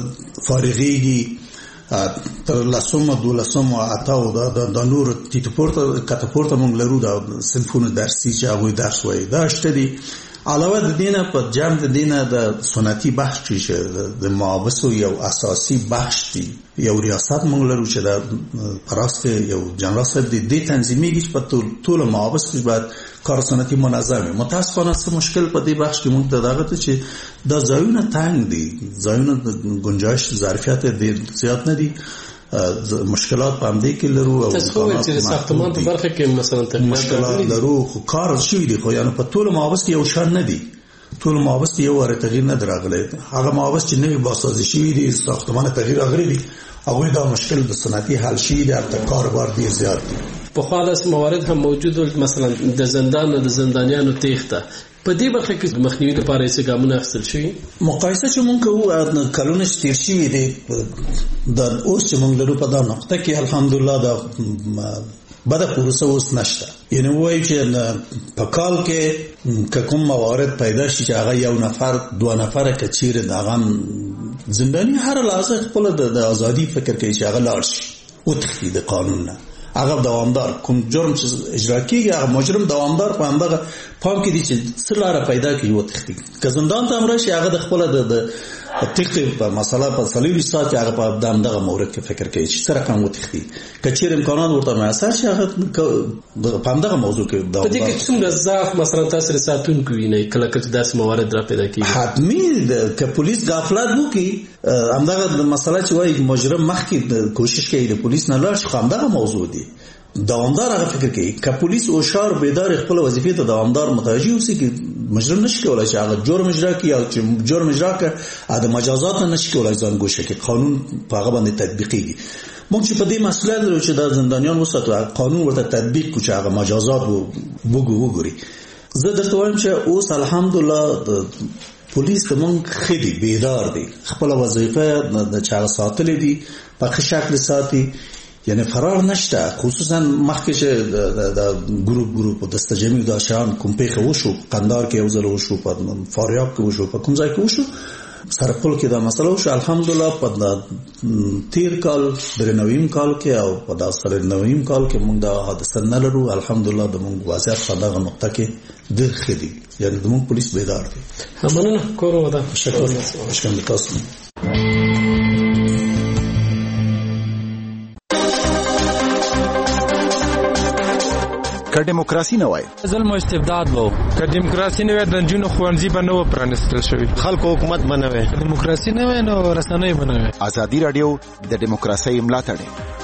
فارغېږي تر لسمه دولسمه اتاو د د نور تیتپورته کتپورته موږ لرو د صنفونو درسي چې هغوی درس وایي دا شته دي علاوه د دینه په جمع د دینه د سنتي بخش چې د معاوضو یو اساسي بخش دی یو ریاست موږ لرو چې د پراسته یو جنرال صاحب دی د تنظیمي کې په ټول معاوض کې بعد کار سنتي منظمه متاسفانه څه مشکل په دې بخش کې موږ ته داغه چې د ځایونه تنگ دي ځایونه د گنجائش ظرفیت ډېر زیات نه دي مشکلات په همدې کې لرو او تاسو چې ساختمان په برخه کې مثلا مشکلات لرو خو کار شوی دی خو یعنی په ټول معاوض یو شان نه دي ټول معاوض یو ور تغییر نه دراغلی هغه معاوض چې نوی باسازي شوی دي ساختمان تغییر راغلی دي هغه دا مشکل د صنعتي حل شي د کاروبار ډیر زیات دي په خو داس موارد هم موجود مثلا د زندان او د زندانیانو تېخته په دې برخه کې مخنیوي لپاره څه ګامونه اخیستل شوي مقایسه چې مونږ کوو کلونه تیر شوي دي د اوس چې مونږ لرو په دا نقطه کې الحمدلله دا بده پروسه اوس نشته یعنی وایي چې په کال کې کوم موارد پیدا شي چې هغه یو نفر دوه نفر کچیر د هغه زنداني هر لحظه خپل د ازادي فکر کوي چې هغه لاړ شي او تخفي د قانون نه هغه دوامدار کوم جرم چې اجرا کیږي هغه مجرم دوامدار په همدغه پام کې دي چې څه لاره پیدا کړي و تخفي که زندان ته امر شي هغه د خپل د تخفي په مسله په صلیبي سات هغه په دغه مورد کې فکر کوي چې سره کوم و تخفي کچیر امکانات ورته میسر شي هغه په همدغه موضوع کې په دې کې څومره ضعف مثلا تاسو رساتون کوي نه کله کله داس موارد را پیدا کیږي حتمی که پولیس غفلت وکړي همدغه مسله چې وایي مجرم مخکې کوشش کوي د پولیس نه لاړ شي همدغه موضوع دی دوامدار هغه فکر کوي که پولیس او شار بیدار خپل وظیفې ته دوامدار متوجي اوسي چې مجرم نشي کولای چې هغه جرم اجرا کړي او چې جرم اجرا کړي د مجازات نه نشي کولای ځان ګوښه کړي قانون په هغه باندې تطبیقيږي موږ چې په دې مسله لرو چې د زندانیان وساتو قانون ورته تطبیق کو چې هغه مجازات وګو وګوري. زه درته وایم چې اوس الحمدلله پولیس د موږ خېدي بیدار دي، خپل وظیفه د چا ساتلې دي په ښه شکل ساتي، یعنی فرار نشته. خصوصا مخکې چې د ګروپ ګروپ د استجمی د شان کوم پیښه وشو، قندار کې یو ځل وشو، په فاریاب کې وشو، په کوم ځای کې وشو، سرپل کې دا مسله وشو. الحمدلله په تیر کال درنویم کال کې او په دا سره نویم کال کې موږ دا حادثه نه لرو. الحمدلله د موږ وضعیت په دغه نقطه کې ډېر ښه دي، یعنی د موږ پولیس بیدار دي. مننه کور ودا شکر شکر تاسو. که دیموکراسي نه وای ظلم او استبداد وو، که دیموکراسي نه وای د جنونو خوانځي به نه پرانستل شوی، خلکو حکومت بنوي، دیموکراسي نه وای نو رسنۍ بنوي. ازادي رادیو د دیموکراسي ملاتړ